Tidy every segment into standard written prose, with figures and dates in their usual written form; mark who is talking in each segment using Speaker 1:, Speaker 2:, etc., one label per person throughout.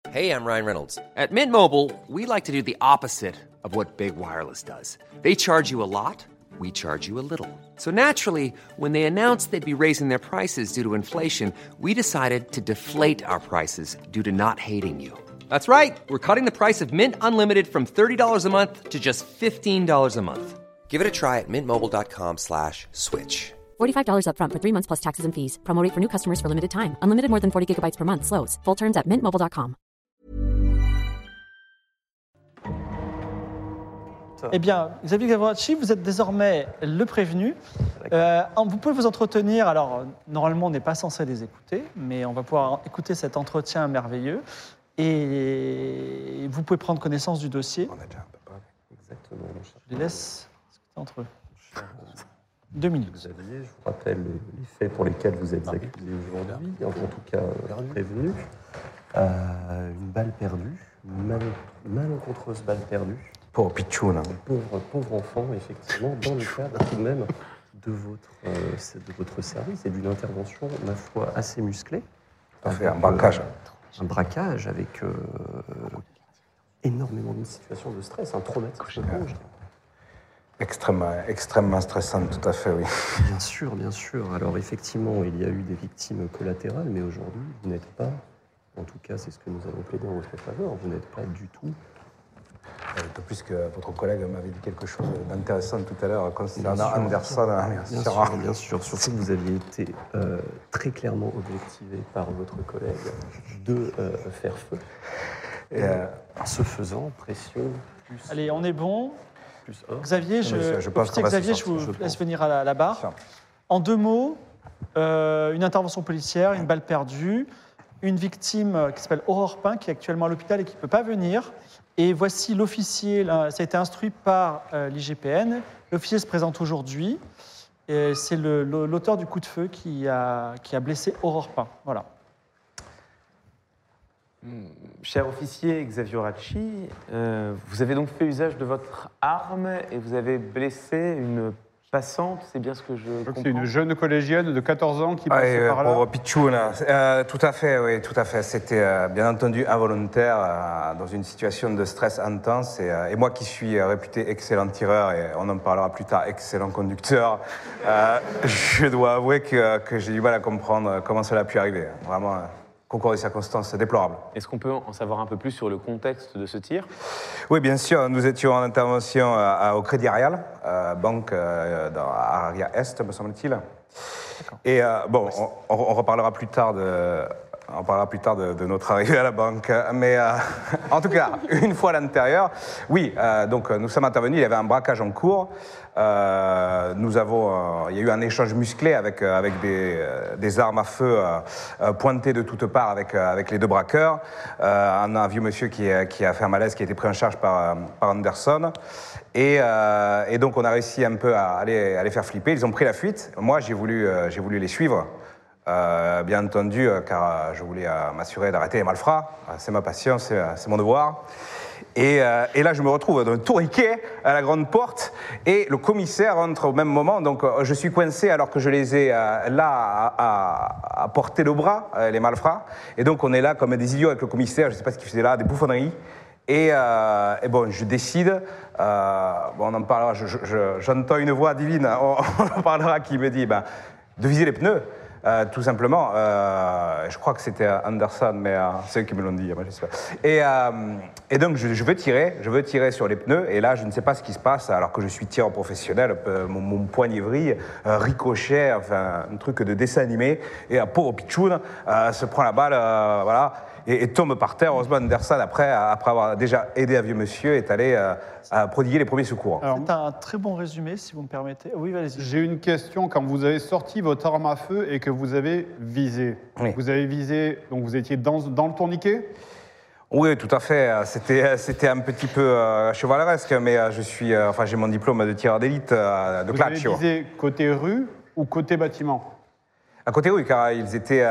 Speaker 1: Hey, I'm Ryan Reynolds. At Mint Mobile, we like to do the opposite of what Big Wireless does. They charge you a lot, we charge you a little. So naturally, when they announced they'd be raising their prices due to inflation, we decided to deflate our prices due to not hating you. That's right. We're cutting the price of Mint Unlimited from $30 a month to just $15 a month. Give it a try at mintmobile.com/switch.
Speaker 2: $45 up front for 3 months plus taxes and fees. Promo rate for new customers for limited time. Unlimited more than 40 gigabytes per month. Slows full terms at mintmobile.com.
Speaker 3: Eh bien, Xavier Gavracci, vous êtes désormais le prévenu. Vous pouvez vous entretenir. Alors, normalement, on n'est pas censé les écouter, mais on va pouvoir écouter cet entretien merveilleux. Et vous pouvez prendre connaissance du dossier.
Speaker 4: On a déjà un peu parlé. Exactement.
Speaker 3: Je les laisse discuter entre eux. 2 minutes.
Speaker 4: Xavier, je vous rappelle les faits pour lesquels vous êtes accusé aujourd'hui, en tout cas prévenu. Une balle perdue, malencontreuse balle perdue.
Speaker 5: Pauvre Pichoun.
Speaker 4: Pauvre enfant, effectivement, dans le cadre tout de même de votre service et d'une intervention, ma foi, assez musclée.
Speaker 5: Un braquage.
Speaker 4: Un braquage avec énormément de situations de stress, un traumatisme.
Speaker 5: Extrêmement stressant, tout à fait, oui.
Speaker 4: Bien sûr, bien sûr. Alors effectivement, il y a eu des victimes collatérales, mais aujourd'hui, vous n'êtes pas, en tout cas c'est ce que nous avons plaidé en votre faveur, vous n'êtes pas du tout...
Speaker 5: D'autant plus que votre collègue m'avait dit quelque chose d'intéressant tout à l'heure concernant Anderson.
Speaker 4: Bien sûr. Surtout que vous aviez été très clairement objectivé par votre collègue de faire feu. Et en se faisant, pression plus...
Speaker 3: Allez, on est bon.
Speaker 4: Plus or.
Speaker 3: Xavier, je vous laisse venir à la barre. En 2 mots, une intervention policière, une balle perdue, une victime qui s'appelle Aurore Pin, qui est actuellement à l'hôpital et qui ne peut pas venir. Et voici l'officier, ça a été instruit par l'IGPN. L'officier se présente aujourd'hui. C'est l'auteur du coup de feu qui a blessé Aurore Pin. Voilà.
Speaker 6: Cher officier Xavier Racci, vous avez donc fait usage de votre arme et vous avez blessé une passante, c'est bien ce que je comprends.
Speaker 7: C'est une jeune collégienne de 14 ans qui passait par là.
Speaker 5: Pauvre Pichoun. Tout à fait, oui, tout à fait. C'était bien entendu involontaire, dans une situation de stress intense. Et moi qui suis réputé excellent tireur, et on en parlera plus tard, excellent conducteur, je dois avouer que j'ai du mal à comprendre comment cela a pu arriver. Vraiment, concours de circonstances déplorable.
Speaker 6: Est-ce qu'on peut en savoir un peu plus sur le contexte de ce tir ?
Speaker 5: Oui, bien sûr. Nous étions en intervention au Crédit Arial, banque à Aria-Est, me semble-t-il. Et bon, on reparlera plus tard de notre arrivée à la banque. Mais en tout cas, une fois à l'intérieur, oui, donc nous sommes intervenus, il y avait un braquage en cours. Il y a eu un échange musclé avec des armes à feu pointées de toutes parts avec les 2 braqueurs. Un vieux monsieur qui a fait un malaise, qui a été pris en charge par Anderson. Et donc on a réussi un peu à les faire flipper. Ils ont pris la fuite. Moi, j'ai voulu les suivre. Bien entendu, car je voulais m'assurer d'arrêter les malfrats. C'est ma passion, c'est mon devoir. Et là, je me retrouve dans un tourniquet à la grande porte et le commissaire entre au même moment. Donc, je suis coincé alors que je les ai là à porter le bras, les malfrats. Et donc, on est là comme des idiots avec le commissaire. Je ne sais pas ce qu'il faisait là, des bouffonneries. Et bon, je décide, on en parlera, j'entends une voix divine, on en parlera, qui me dit de viser les pneus. Tout simplement, je crois que c'était Anderson, mais c'est eux qui me l'ont dit, moi je sais pas. Et donc je veux tirer sur les pneus, et là je ne sais pas ce qui se passe, alors que je suis tireur professionnel, mon poignet vrille, ricochet, enfin un truc de dessin animé, et un pauvre Pichoun se prend la balle, voilà, et tombe par terre. Heureusement, Anderson, après avoir déjà aidé un vieux monsieur, est allé prodiguer les premiers secours.
Speaker 3: C'est un très bon résumé, si vous me permettez. Oui, allez-y.
Speaker 7: J'ai une question. Quand vous avez sorti votre arme à feu et que vous avez visé,
Speaker 5: oui.
Speaker 7: Vous avez visé, donc vous étiez dans le tourniquet ?
Speaker 5: Oui, tout à fait. C'était un petit peu chevaleresque, mais j'ai mon diplôme de tireur d'élite de Claccio.
Speaker 7: Vous avez visé côté rue ou côté bâtiment ?
Speaker 5: À côté, oui, car ils étaient,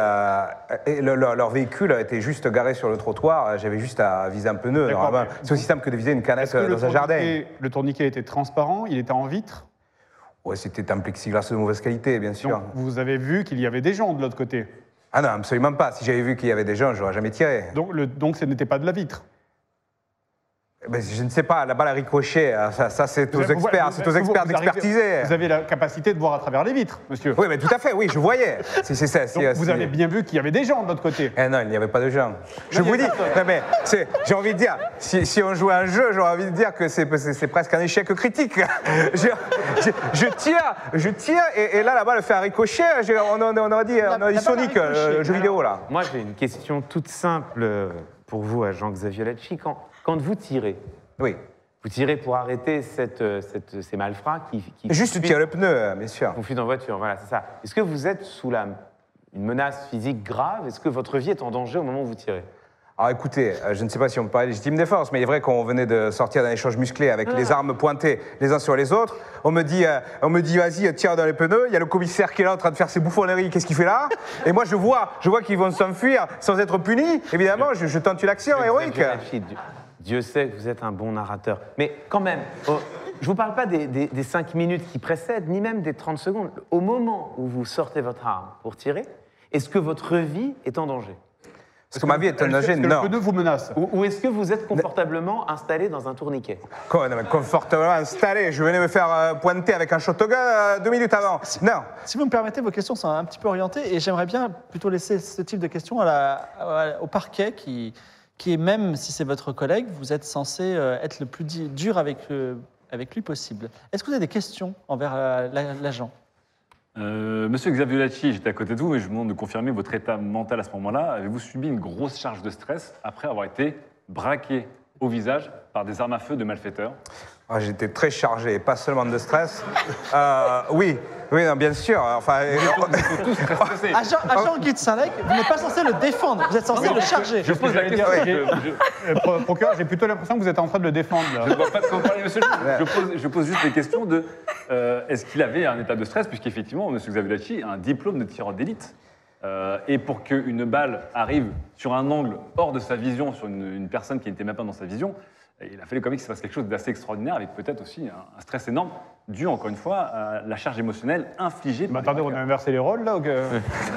Speaker 5: leur véhicule était juste garé sur le trottoir. J'avais juste à viser un pneu. C'est aussi simple que de viser une canette dans un jardin.
Speaker 7: Le tourniquet était transparent, il était en vitre ?
Speaker 5: Oui, c'était un plexiglas de mauvaise qualité, bien sûr.
Speaker 7: Donc, vous avez vu qu'il y avait des gens de l'autre côté ?
Speaker 5: Ah non, absolument pas. Si j'avais vu qu'il y avait des gens, je n'aurais jamais tiré.
Speaker 7: Donc ce n'était pas de la vitre.
Speaker 5: Ben, je ne sais pas, la balle a ricoché. Ça c'est aux experts, d'expertiser.
Speaker 7: Vous avez la capacité de voir à travers les vitres, monsieur.
Speaker 5: Oui, mais tout à fait, oui, je voyais. C'est ça.
Speaker 7: Donc vous avez bien vu qu'il y avait des gens de l'autre côté.
Speaker 5: Eh non, il n'y avait pas de gens. Je vous dis, non, mais j'ai envie de dire, si on joue à un jeu, j'aurais envie de dire que c'est presque un échec critique. Je tire, et là, la balle fait un ricochet. On aurait dit Sonic, le jeu vidéo, là.
Speaker 6: Moi, j'ai une question toute simple pour vous, agent Xavier Lacci. Quand vous tirez,
Speaker 5: Oui.
Speaker 6: vous tirez pour arrêter ces malfrats qui
Speaker 5: Juste tirer le pneu, bien sûr.
Speaker 6: fuient en voiture, voilà, c'est ça. Est-ce que vous êtes sous une menace physique grave? Est-ce que votre vie est en danger au moment où vous tirez?
Speaker 5: Alors écoutez, je ne sais pas si on peut parler de légitime défense, mais il est vrai qu'on venait de sortir d'un échange musclé avec les armes pointées les uns sur les autres. On me dit vas-y, tire dans les pneus. Il y a le commissaire qui est là en train de faire ses bouffonneries. Qu'est-ce qu'il fait là? Et moi, je vois qu'ils vont s'enfuir sans être punis. Évidemment, je tente une action héroïque.
Speaker 6: Dieu sait que vous êtes un bon narrateur. Mais quand même, je ne vous parle pas des 5 minutes qui précèdent, ni même des 30 secondes. Au moment où vous sortez votre arme pour tirer, est-ce que votre vie est en danger?
Speaker 5: Est-ce que ma vie est en danger?
Speaker 7: Est-ce que
Speaker 5: Non.
Speaker 7: le pneu vous menace?
Speaker 6: Ou est-ce que vous êtes confortablement installé dans un tourniquet?
Speaker 5: Quoi, non, mais confortablement installé. Je venais me faire pointer avec un shotgun 2 minutes avant. Non.
Speaker 3: Si vous me permettez, vos questions sont un petit peu orientées et j'aimerais bien plutôt laisser ce type de questions au parquet qui est, même si c'est votre collègue, vous êtes censé être le plus dur avec lui possible. Est-ce que vous avez des questions envers l'agent?
Speaker 8: Monsieur Xavier Lacci, j'étais à côté de vous, mais je vous demande de confirmer votre état mental à ce moment-là. Avez-vous subi une grosse charge de stress après avoir été braqué au visage par des armes à feu de malfaiteurs?
Speaker 5: J'étais très chargé, et pas seulement de stress. Oui, non, bien sûr. Enfin,
Speaker 3: Agent Guy de Saint-Lec, vous n'êtes pas censé le défendre, vous êtes censé le charger.
Speaker 8: Je pose la question.
Speaker 7: Procureur, j'ai plutôt l'impression que vous êtes en train de le défendre. Là.
Speaker 8: Je ne vois pas de quoi vous parlez, monsieur le juge. Je pose juste des questions de est-ce qu'il avait un état de stress, puisqu'effectivement, monsieur Xavier Lacci a un diplôme de tireur d'élite. Et pour qu'une balle arrive sur un angle hors de sa vision, sur une personne qui n'était même pas dans sa vision, il a fallu quand même qu'il se passe quelque chose d'assez extraordinaire, avec peut-être aussi un stress énorme, dû encore une fois à la charge émotionnelle infligée par.
Speaker 7: Attendez, on a inversé les rôles là ou que...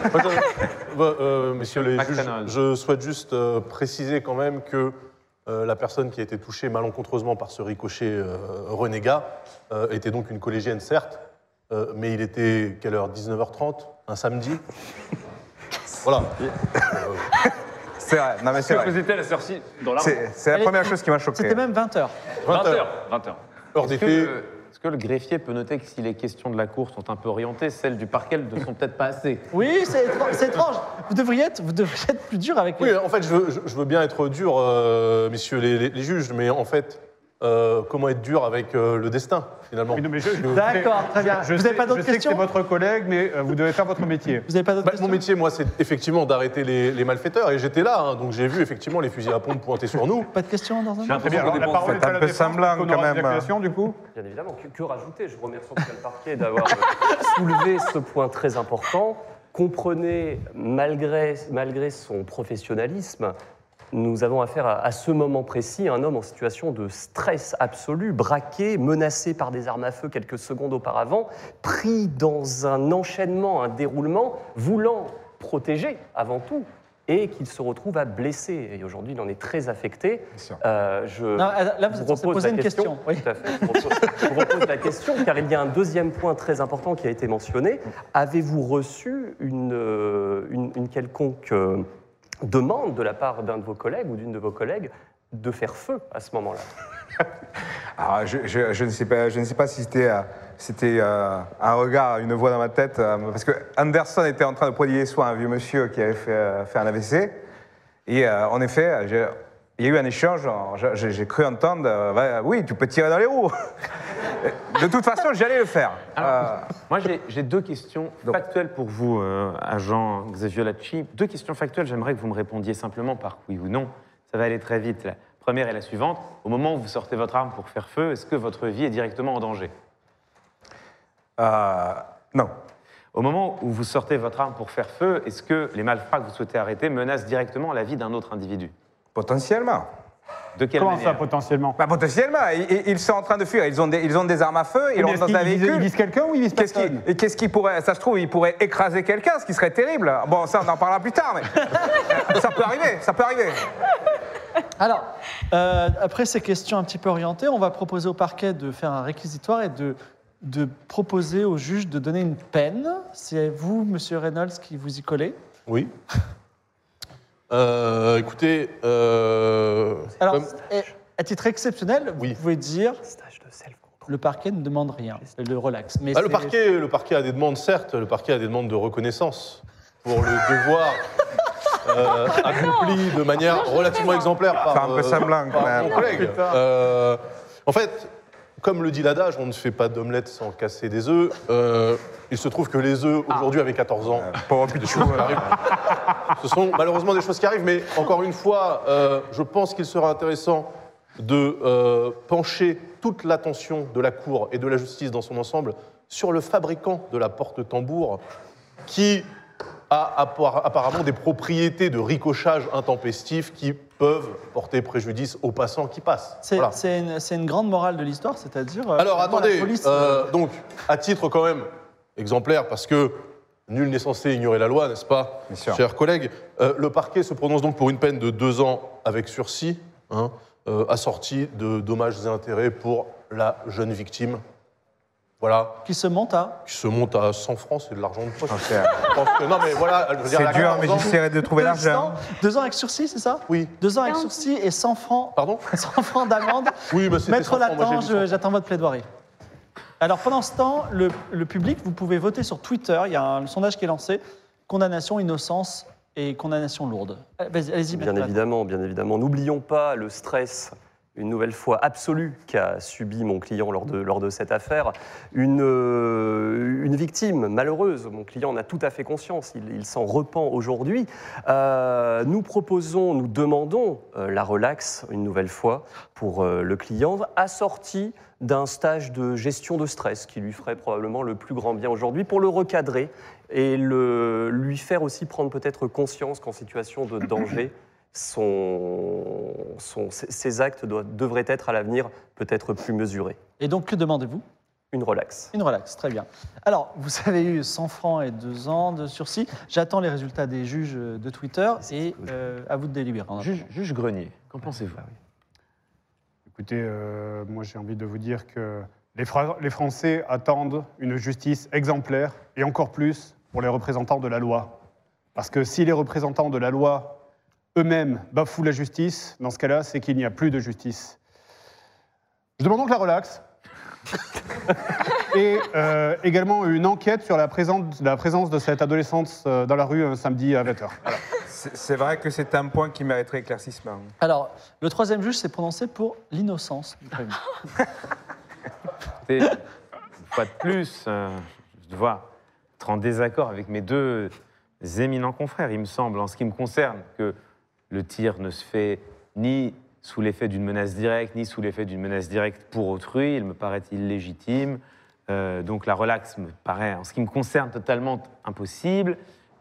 Speaker 9: Messieurs les juges, je souhaite juste préciser quand même que la personne qui a été touchée malencontreusement par ce ricochet renégat était donc une collégienne, certes, mais il était, quelle heure, 19h30, un samedi. Voilà.
Speaker 5: C'est vrai, non mais c'est vrai.
Speaker 8: Vous étiez à la sortie dans l'arbre.
Speaker 5: C'est la première chose qui m'a choqué.
Speaker 3: C'était même 20h.
Speaker 8: 20h.
Speaker 9: Heure d'été.
Speaker 6: Est-ce que le greffier peut noter que si les questions de la cour sont un peu orientées, celles du parquet ne sont peut-être pas assez?
Speaker 3: Oui, c'est étrange. Vous devriez être plus dur avec
Speaker 9: Oui, en fait, je veux bien être dur, messieurs les juges, mais en fait, comment être dur avec le destin, finalement?
Speaker 7: Oui, non, mais
Speaker 3: D'accord, très bien. Vous n'avez pas d'autres
Speaker 7: Je sais que
Speaker 3: questions?
Speaker 7: c'est votre collègue, mais vous devez faire votre métier.
Speaker 3: Vous n'avez pas d'autres questions?
Speaker 9: Mon métier, moi, c'est effectivement d'arrêter les malfaiteurs, et j'étais là, hein, donc j'ai vu effectivement les fusils à pompe pointer sur nous.
Speaker 3: Pas de questions dans un
Speaker 8: J'ai
Speaker 7: Très bien,
Speaker 8: l'impression
Speaker 7: alors,
Speaker 8: qu'on
Speaker 7: la
Speaker 8: dépense.
Speaker 7: parole est à la
Speaker 5: un peu
Speaker 7: défense,
Speaker 5: semblant,
Speaker 7: qu'on
Speaker 5: quand
Speaker 7: aura
Speaker 5: même.
Speaker 7: des accusations, du coup.
Speaker 4: Bien évidemment, que rajouter? Je remercie en tout cas le parquet d'avoir soulevé ce point très important. Comprenez, malgré son professionnalisme, nous avons affaire à ce moment précis à un homme en situation de stress absolu, braqué, menacé par des armes à feu quelques secondes auparavant, pris dans un enchaînement, un déroulement, voulant protéger avant tout, et qu'il se retrouve à blesser. Et aujourd'hui, il en est très affecté.
Speaker 3: Là, vous êtes censé poser une question. Oui.
Speaker 4: Tout à fait. Je vous repose la question, car il y a un deuxième point très important qui a été mentionné. Avez-vous reçu une quelconque demande de la part d'un de vos collègues ou d'une de vos collègues de faire feu à ce moment-là?
Speaker 5: Alors, je ne sais pas si c'était un regard, une voix dans ma tête, parce que Anderson était en train de prodiguer soin à un vieux monsieur qui avait fait un AVC. Et en effet, il y a eu un échange, j'ai cru entendre oui, tu peux tirer dans les roues. De toute façon, j'allais le faire.
Speaker 6: Alors, moi, j'ai deux questions factuelles pour vous, agent Xavier Lacci. Deux questions factuelles, j'aimerais que vous me répondiez simplement par oui ou non. Ça va aller très vite. La première est la suivante. Au moment où vous sortez votre arme pour faire feu, est-ce que votre vie est directement en danger?
Speaker 5: Non.
Speaker 6: Au moment où vous sortez votre arme pour faire feu, est-ce que les malfrats que vous souhaitez arrêter menacent directement la vie d'un autre individu?
Speaker 5: Potentiellement.
Speaker 6: De quelle
Speaker 7: Comment
Speaker 6: manière
Speaker 7: ça, potentiellement?
Speaker 5: Bah, potentiellement, ils sont en train de fuir. Ils ont des armes à feu, ils
Speaker 7: Mais
Speaker 5: rentrent
Speaker 7: est-ce
Speaker 5: dans un
Speaker 7: qu'ils
Speaker 5: véhicule.
Speaker 7: visent quelqu'un ou ils visent personne?
Speaker 5: Qu'est-ce qui pourrait, ça se trouve, ils pourraient écraser quelqu'un, ce qui serait terrible. Bon, ça, on en parlera plus tard, mais ça peut arriver, ça peut arriver.
Speaker 3: Alors, après ces questions un petit peu orientées, on va proposer au parquet de faire un réquisitoire et de proposer au juge de donner une peine. C'est vous, Monsieur Reynolds, qui vous y collez.
Speaker 9: Oui. Écoutez,
Speaker 3: Alors,
Speaker 9: comme-
Speaker 3: à titre exceptionnel,
Speaker 9: Oui.
Speaker 3: vous pouvez dire
Speaker 4: Stage de self-control.
Speaker 3: le parquet ne demande rien, le relax. Mais
Speaker 9: le
Speaker 3: c'est-
Speaker 9: parquet a des demandes, certes, le parquet a des demandes de reconnaissance pour le devoir accompli de manière relativement exemplaire par,
Speaker 5: C'est un peu semblant, quand
Speaker 9: par
Speaker 5: même.
Speaker 9: mon collègue. En fait, comme le dit l'adage, on ne fait pas d'omelette sans casser des œufs. Il se trouve que les œufs, aujourd'hui, avec 14 ans,
Speaker 5: Pauvre
Speaker 9: des
Speaker 5: Pichou.
Speaker 9: choses qui arrivent. Ce sont malheureusement des choses qui arrivent, mais encore une fois, je pense qu'il sera intéressant de pencher toute l'attention de la Cour et de la justice dans son ensemble sur le fabricant de la porte-tambour qui a apparemment des propriétés de ricochage intempestif qui peuvent porter préjudice aux passants qui passent.
Speaker 3: c'est
Speaker 9: Voilà.
Speaker 3: c'est une grande morale de l'histoire, c'est-à-dire.
Speaker 9: Alors
Speaker 3: la
Speaker 9: attendez,
Speaker 3: police,
Speaker 9: donc à titre quand même exemplaire, parce que nul n'est censé ignorer la loi, n'est-ce pas,
Speaker 5: Bien sûr.
Speaker 9: chers collègues, le parquet se prononce donc pour une peine de 2 ans avec sursis, assortie de dommages et intérêts pour la jeune victime. Voilà,
Speaker 3: qui se monte à.
Speaker 9: qui se monte à 100 francs, c'est de l'argent de poche.
Speaker 5: Ok.
Speaker 9: Je pense que- non mais voilà, je veux dire,
Speaker 5: C'est
Speaker 9: la
Speaker 5: dur,
Speaker 9: 14
Speaker 5: mais
Speaker 9: ans-
Speaker 5: j'essaierai de trouver l'argent.
Speaker 3: 2 ans avec sursis, c'est ça?
Speaker 9: Oui.
Speaker 3: 2 ans avec sursis et 100 francs,
Speaker 9: Pardon
Speaker 3: 100 francs d'amende.
Speaker 9: Oui, mais c'était
Speaker 3: Maître
Speaker 9: 100 francs, moi, j'ai
Speaker 3: Latin,
Speaker 9: dit 100 francs.
Speaker 3: j'attends votre plaidoirie. Alors pendant ce temps, le public, vous pouvez voter sur Twitter. Il y a un sondage qui est lancé. Condamnation, innocence et condamnation lourde. Allez-y, Maître
Speaker 4: Bien
Speaker 3: Latin.
Speaker 4: évidemment, bien évidemment. N'oublions pas le stress, une nouvelle fois absolu, qu'a subi mon client lors de cette affaire. Une victime malheureuse, mon client en a tout à fait conscience, il s'en repent aujourd'hui. Nous demandons la relaxe, une nouvelle fois, pour le client, assorti d'un stage de gestion de stress qui lui ferait probablement le plus grand bien aujourd'hui pour le recadrer et lui faire aussi prendre peut-être conscience qu'en situation de danger, ses actes devraient être à l'avenir peut-être plus mesurés.
Speaker 3: Et donc, que demandez-vous?
Speaker 4: Une relaxe.
Speaker 3: Une relaxe, très bien. Alors, vous avez eu 100 francs et 2 ans de sursis. J'attends les résultats des juges de Twitter et à vous de délibérer.
Speaker 6: Juge Grenier, qu'en pensez-vous?
Speaker 7: Écoutez, moi j'ai envie de vous dire que les Français attendent une justice exemplaire et encore plus pour les représentants de la loi. Parce que si les représentants de la loi eux-mêmes bafouent la justice, dans ce cas-là, c'est qu'il n'y a plus de justice. Je demande donc la relaxe. Et également une enquête sur la présence de cette adolescente dans la rue un samedi à 20h. Voilà.
Speaker 5: C'est vrai que c'est un point qui mériterait éclaircissement.
Speaker 3: Alors, le troisième juge s'est prononcé pour l'innocence du prévenu.
Speaker 6: Une fois de plus, je dois être en désaccord avec mes deux éminents confrères. Il me semble, en ce qui me concerne, que le tir ne se fait ni sous l'effet d'une menace directe, ni sous l'effet d'une menace directe pour autrui. Il me paraît illégitime. Donc la relaxe me paraît, en ce qui me concerne, totalement impossible.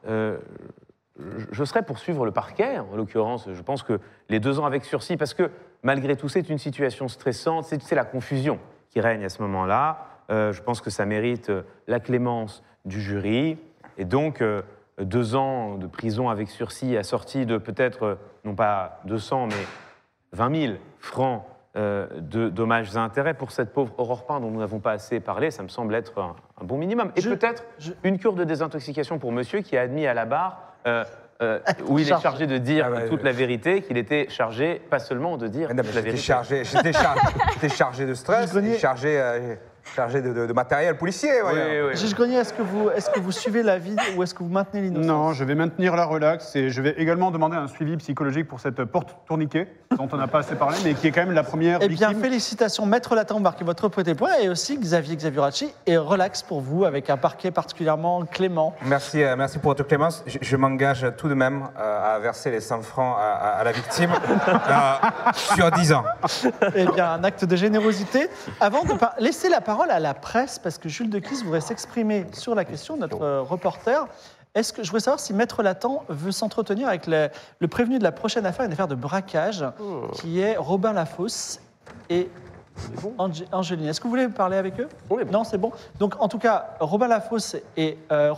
Speaker 6: Je serais pour suivre le parquet, en l'occurrence. Je pense que les 2 ans avec sursis, parce que malgré tout, c'est une situation stressante, c'est la confusion qui règne à ce moment-là. Je pense que ça mérite la clémence du jury. Et donc, 2 ans de prison avec sursis assortis de peut-être, non pas 200, mais 20 000 francs de dommages et intérêts pour cette pauvre Aurore Pin dont nous n'avons pas assez parlé, ça me semble être un bon minimum. Et peut-être une cure de désintoxication pour monsieur qui a admis à la barre, où il est chargé de dire toute la vérité, qu'il était chargé pas seulement de dire toute la vérité.
Speaker 5: J'étais chargé de stress, chargé de matériel policier.
Speaker 6: Oui.
Speaker 3: Juge Grenier, est-ce que vous suivez l'avis ou est-ce que vous maintenez l'innocence?
Speaker 7: Non, je vais maintenir la relaxe et je vais également demander un suivi psychologique pour cette porte tourniquet, dont on n'a pas assez parlé, mais qui est quand même la première
Speaker 3: Eh bien,
Speaker 7: victime.
Speaker 3: félicitations, Maître Latin, marquez votre petit point, et aussi Xavier Racci, et relax pour vous, avec un parquet particulièrement clément.
Speaker 5: Merci pour votre clémence. Je m'engage tout de même à verser les 100 francs à la victime sur 10 ans.
Speaker 3: Eh bien, un acte de générosité. Avant de laisser la parole à la presse, parce que Jules Dequisse voudrait s'exprimer sur la question, notre reporter. Est-ce que je voudrais savoir si Maître Latan veut s'entretenir avec le prévenu de la prochaine affaire, une affaire de braquage, qui est Robin Lafosse et Angeline. Est-ce que vous voulez parler avec eux?
Speaker 4: Oui.
Speaker 3: Non, c'est bon. Donc, en tout cas, Robin Lafosse et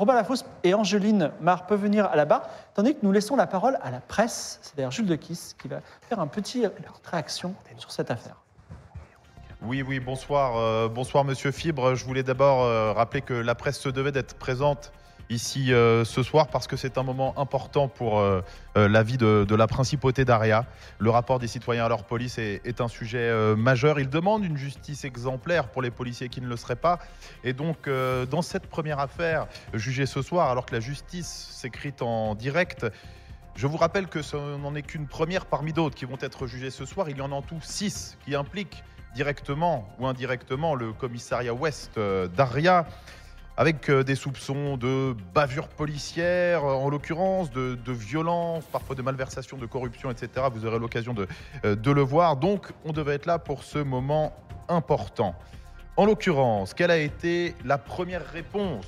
Speaker 3: Angeline Mar peuvent venir à la barre, tandis que nous laissons la parole à la presse, c'est d'ailleurs Jules de Kiss, qui va faire une petite réaction sur cette affaire.
Speaker 10: Oui, bonsoir. Bonsoir, Monsieur Fibre. Je voulais d'abord rappeler que la presse se devait d'être présente ici ce soir parce que c'est un moment important pour la vie de la principauté d'Aria. Le rapport des citoyens à leur police est un sujet majeur. Ils demandent une justice exemplaire pour les policiers qui ne le seraient pas. Et donc, dans cette première affaire jugée ce soir, alors que la justice s'écrit en direct, je vous rappelle que ce n'en est qu'une première parmi d'autres qui vont être jugées ce soir. Il y en a en tout 6 qui impliquent directement ou indirectement le commissariat ouest d'Aria, avec des soupçons de bavure policière, en l'occurrence, de violence, parfois de malversation, de corruption, etc. Vous aurez l'occasion de le voir. Donc, on devait être là pour ce moment important. En l'occurrence, quelle a été la première réponse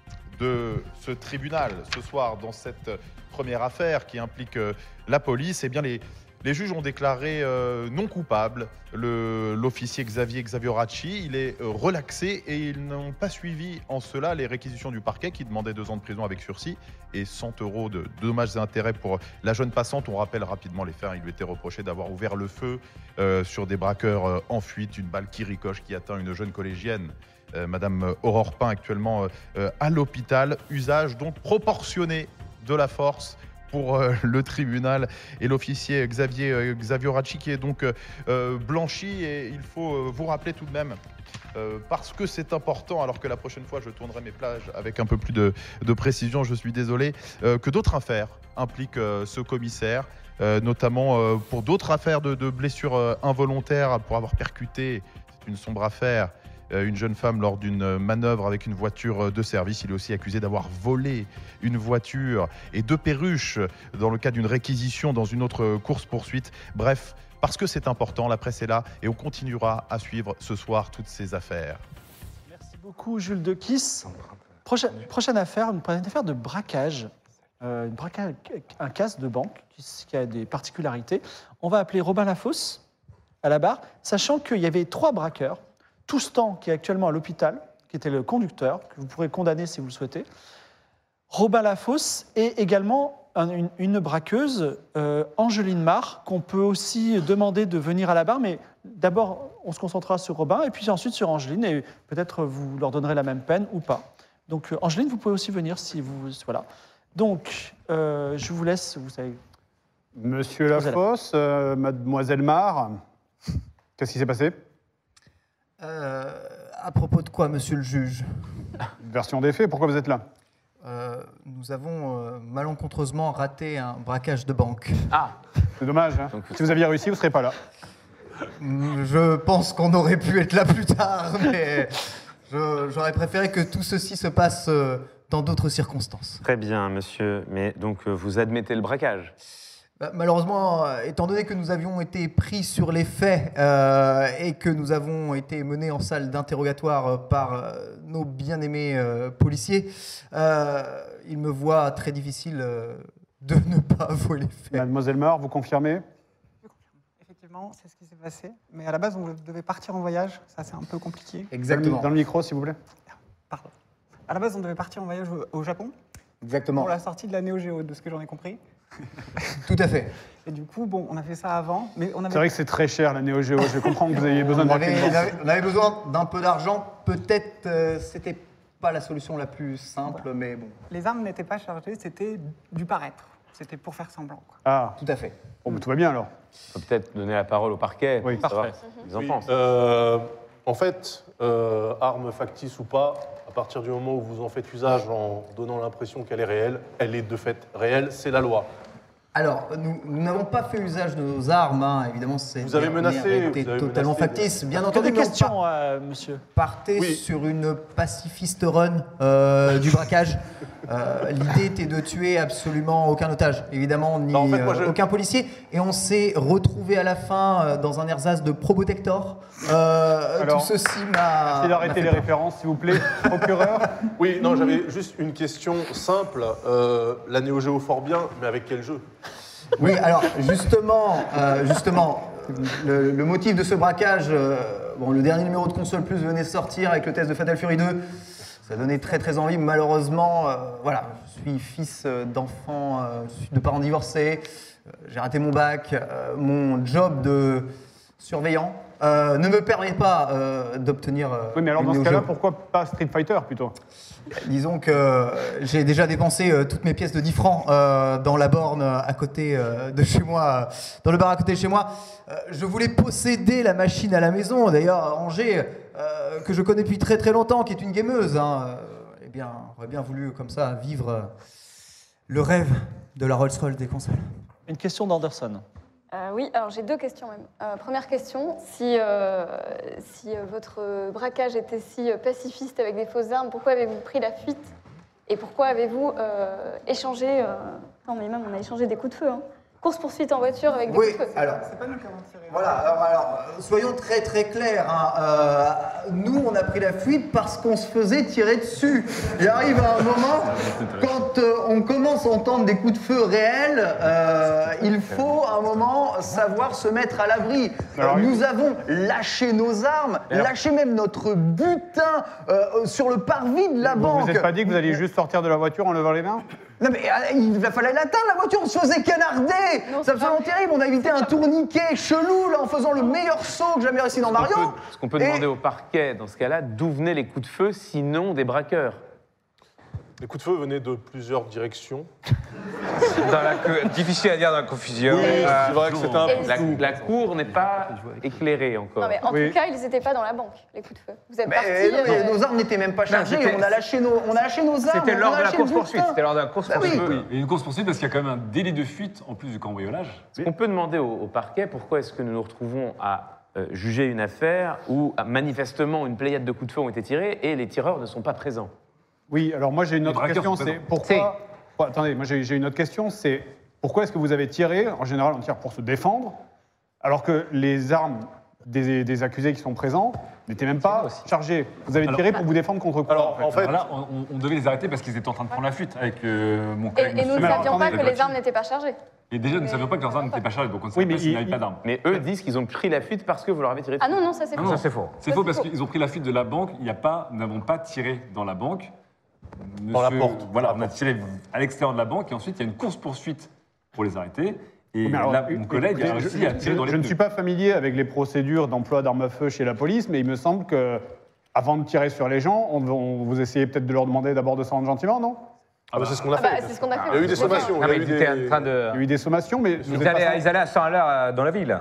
Speaker 10: de ce tribunal ce soir dans cette première affaire qui implique la police? Eh bien, les juges ont déclaré non coupable l'officier Xavier Xavioracci. Il est relaxé et ils n'ont pas suivi en cela les réquisitions du parquet qui demandait 2 ans de prison avec sursis et 100 € de dommages et intérêts pour la jeune passante. On rappelle rapidement les faits. Il lui était reproché d'avoir ouvert le feu sur des braqueurs en fuite. Une balle qui ricoche qui atteint une jeune collégienne, Madame Aurore Pin, actuellement à l'hôpital. Usage donc proportionné de la force pour le tribunal et l'officier Xavier Xavioracci qui est donc blanchi. Et il faut vous rappeler tout de même, parce que c'est important, alors que la prochaine fois je tournerai mes pages avec un peu plus de précision, je suis désolé, que d'autres affaires impliquent ce commissaire, notamment pour d'autres affaires de blessures involontaires pour avoir percuté, c'est une sombre affaire, une jeune femme lors d'une manœuvre avec une voiture de service. Il est aussi accusé d'avoir volé une voiture et 2 perruches dans le cadre d'une réquisition dans une autre course-poursuite. Bref, parce que c'est important, la presse est là et on continuera à suivre ce soir toutes ces affaires.
Speaker 3: Merci beaucoup, Jules de Kiss. Prochaine affaire, une affaire de braquage. Un casse de banque qui a des particularités. On va appeler Robin Lafosse à la barre, sachant qu'il y avait 3 braqueurs. Toustan, qui est actuellement à l'hôpital, qui était le conducteur, que vous pourrez condamner si vous le souhaitez. Robin Lafosse et également une braqueuse, Angeline Mar, qu'on peut aussi demander de venir à la barre. Mais d'abord, on se concentrera sur Robin et puis ensuite sur Angeline. Et peut-être vous leur donnerez la même peine ou pas. Donc Angeline, vous pouvez aussi venir si vous... Voilà. Donc, je vous laisse, vous savez...
Speaker 7: Monsieur Lafosse, mademoiselle Mar, qu'est-ce qui s'est passé ?
Speaker 11: À propos de quoi, monsieur le juge?
Speaker 7: Version des faits, pourquoi vous êtes là?
Speaker 11: Nous avons malencontreusement raté un braquage de banque.
Speaker 7: Ah, c'est dommage. Hein. Donc, si vous aviez réussi, vous ne serez pas là.
Speaker 11: Je pense qu'on aurait pu être là plus tard, mais j'aurais préféré que tout ceci se passe dans d'autres circonstances.
Speaker 6: Très bien, monsieur. Mais donc, vous admettez le braquage?
Speaker 11: Malheureusement, étant donné que nous avions été pris sur les faits et que nous avons été menés en salle d'interrogatoire par nos bien-aimés policiers, il me voit très difficile de ne pas avouer les faits.
Speaker 7: Mademoiselle Mar, vous confirmez?
Speaker 12: Je confirme. Effectivement, c'est ce qui s'est passé. Mais à la base, on devait partir en voyage. Ça, c'est un peu compliqué.
Speaker 11: Exactement.
Speaker 7: Dans le micro, s'il vous plaît.
Speaker 12: Pardon. À la base, on devait partir en voyage au Japon.
Speaker 11: Exactement.
Speaker 12: Pour la sortie de la Neo Geo, de ce que j'en ai compris.
Speaker 11: Tout à fait.
Speaker 12: Et du coup, bon, on a fait ça avant, mais on avait...
Speaker 7: C'est vrai que c'est très cher la Neo Geo. Je comprends que vous ayez besoin de
Speaker 11: on avait besoin d'un peu d'argent. Peut-être c'était pas la solution la plus simple, voilà. Mais bon.
Speaker 12: Les armes n'étaient pas chargées, c'était du paraître. C'était pour faire semblant. Quoi.
Speaker 7: Ah,
Speaker 11: tout à fait.
Speaker 7: Bon, mais tout va bien alors.
Speaker 6: On peut peut-être donner la parole au parquet.
Speaker 7: Oui,
Speaker 6: parfait. Ils en pensent.
Speaker 9: En fait, arme factice ou pas, à partir du moment où vous en faites usage en donnant l'impression qu'elle est réelle, elle est de fait réelle, c'est la loi.
Speaker 11: Alors, nous n'avons pas fait usage de nos armes, hein. Évidemment, c'est
Speaker 9: vous avez menacé,
Speaker 11: totalement factice. Bien entendu,
Speaker 3: des questions, monsieur.
Speaker 11: Partez sur une pacifiste run du braquage. L'idée était de tuer absolument aucun otage, évidemment, ni
Speaker 9: Non, en fait, moi,
Speaker 11: aucun policier. Et on s'est retrouvé à la fin dans un ersatz de Probotector. Tout ceci m'a.
Speaker 7: Essayez d'arrêter les références, s'il vous plaît, procureur.
Speaker 9: Oui, non, j'avais juste une question simple. La Neo Geo fort bien, mais avec quel jeu?
Speaker 11: Oui, alors justement, le motif de ce braquage, le dernier numéro de Console Plus venait de sortir avec le test de Fatal Fury 2. Ça donnait très très envie. Malheureusement, je suis fils d'enfants, de parents divorcés. J'ai raté mon bac. Mon job de surveillant ne me permet pas d'obtenir.
Speaker 7: Oui, mais alors
Speaker 11: une
Speaker 7: dans ce
Speaker 11: Neo
Speaker 7: cas-là,
Speaker 11: Geo.
Speaker 7: pourquoi pas Street Fighter plutôt?
Speaker 11: Disons que j'ai déjà dépensé toutes mes pièces de 10 francs dans la borne à côté de chez moi, dans le bar à côté de chez moi. Je voulais posséder la machine à la maison. D'ailleurs, Angers, que je connais depuis très très longtemps, qui est une gameuse, aurait bien voulu comme ça vivre le rêve de la Rolls-Royce des consoles.
Speaker 3: Une question d'Anderson.
Speaker 13: Oui, alors j'ai 2 questions même. Première question, si votre braquage était si pacifiste avec des fausses armes, pourquoi avez-vous pris la fuite? Et pourquoi avez-vous échangé... Non mais même on a échangé des coups de feu. Hein. Course-poursuite en voiture avec des coups de feu.
Speaker 11: Alors,
Speaker 12: C'est pas nous qui avons tiré.
Speaker 11: voilà, alors, soyons très très clairs. Nous, on a pris la fuite parce qu'on se faisait tirer dessus. Il arrive à un moment, quand on commence à entendre des coups de feu réels, il faut à un moment savoir se mettre à l'abri. Nous avons lâché nos armes, lâché même notre butin sur le parvis de la banque.
Speaker 7: Vous vous êtes pas dit que vous alliez juste sortir de la voiture en levant les mains?
Speaker 11: Non mais il fallait l'atteindre la voiture, on se faisait canarder. C'est absolument terrible, on a évité un tourniquet chelou là en faisant le meilleur saut que j'ai jamais réussi dans Mario.
Speaker 6: Ce qu'on peut demander au parquet dans ce cas-là, d'où venaient les coups de feu sinon des braqueurs?
Speaker 9: Les coups de feu venaient de plusieurs directions.
Speaker 5: Difficile à dire dans la confusion.
Speaker 9: Oui, c'est vrai que c'était un peu flou.
Speaker 6: La cour n'est pas éclairée encore.
Speaker 13: Non mais en tout cas, ils n'étaient pas dans la banque, les coups de feu. Vous êtes partis...
Speaker 11: Non, mais nos armes n'étaient même pas chargées, on a lâché nos armes.
Speaker 5: C'était lors de la course-poursuite.
Speaker 11: C'était
Speaker 5: lors de la course-poursuite.
Speaker 8: Oui, et une course-poursuite parce qu'il y a quand même un délit de fuite en plus du cambriolage.
Speaker 6: Est-ce qu'on peut demander au parquet pourquoi est-ce que nous nous retrouvons à juger une affaire où manifestement une pléiade de coups de feu ont été tirés et les tireurs ne sont pas présents?
Speaker 7: Oui, alors moi j'ai une autre question, c'est pourquoi... Attendez, moi j'ai une autre question, c'est pourquoi est-ce que vous avez tiré? En général, on tire pour se défendre, alors que les armes des accusés qui sont présents n'étaient même pas chargées. Vous avez tiré pour vous défendre contre quoi?
Speaker 9: Alors, en fait,
Speaker 8: là, on devait les arrêter parce qu'ils étaient en train de prendre la fuite avec mon collègue.
Speaker 13: Et nous ne savions pas que les armes n'étaient pas chargées.
Speaker 8: Et déjà, nous ne savions pas que leurs armes n'étaient pas chargées, donc on ne savait
Speaker 7: Oui,
Speaker 8: pas s'ils n'avaient pas d'armes.
Speaker 6: Mais eux disent qu'ils ont pris la fuite parce que vous leur avez tiré dessus.
Speaker 13: Ah non, ça c'est faux.
Speaker 8: Non,
Speaker 5: c'est faux.
Speaker 8: C'est faux parce qu'ils ont pris la fuite de la banque. Nous n'avons pas tiré dans la banque.
Speaker 9: Dans la porte.
Speaker 8: Voilà, on a tiré à l'extérieur de la banque et ensuite il y a une course-poursuite pour les arrêter. Et
Speaker 7: Mais alors,
Speaker 8: là, mon collègue a réussi à tirer dans les
Speaker 7: Je ne
Speaker 8: pneus.
Speaker 7: suis pas familier avec les procédures d'emploi d'armes à feu chez la police, mais il me semble que avant de tirer sur les gens, vous essayez peut-être de leur demander d'abord de se rendre gentiment, non?
Speaker 9: Ah bah, c'est ce qu'on a fait.
Speaker 13: C'est ce qu'on a fait.
Speaker 9: Il y a eu des sommations.
Speaker 5: Ah, mais ils étaient en train de.
Speaker 7: Il y a eu des sommations, mais vous
Speaker 5: Ils
Speaker 7: êtes pas
Speaker 5: allaient à 100 à l'heure dans la ville.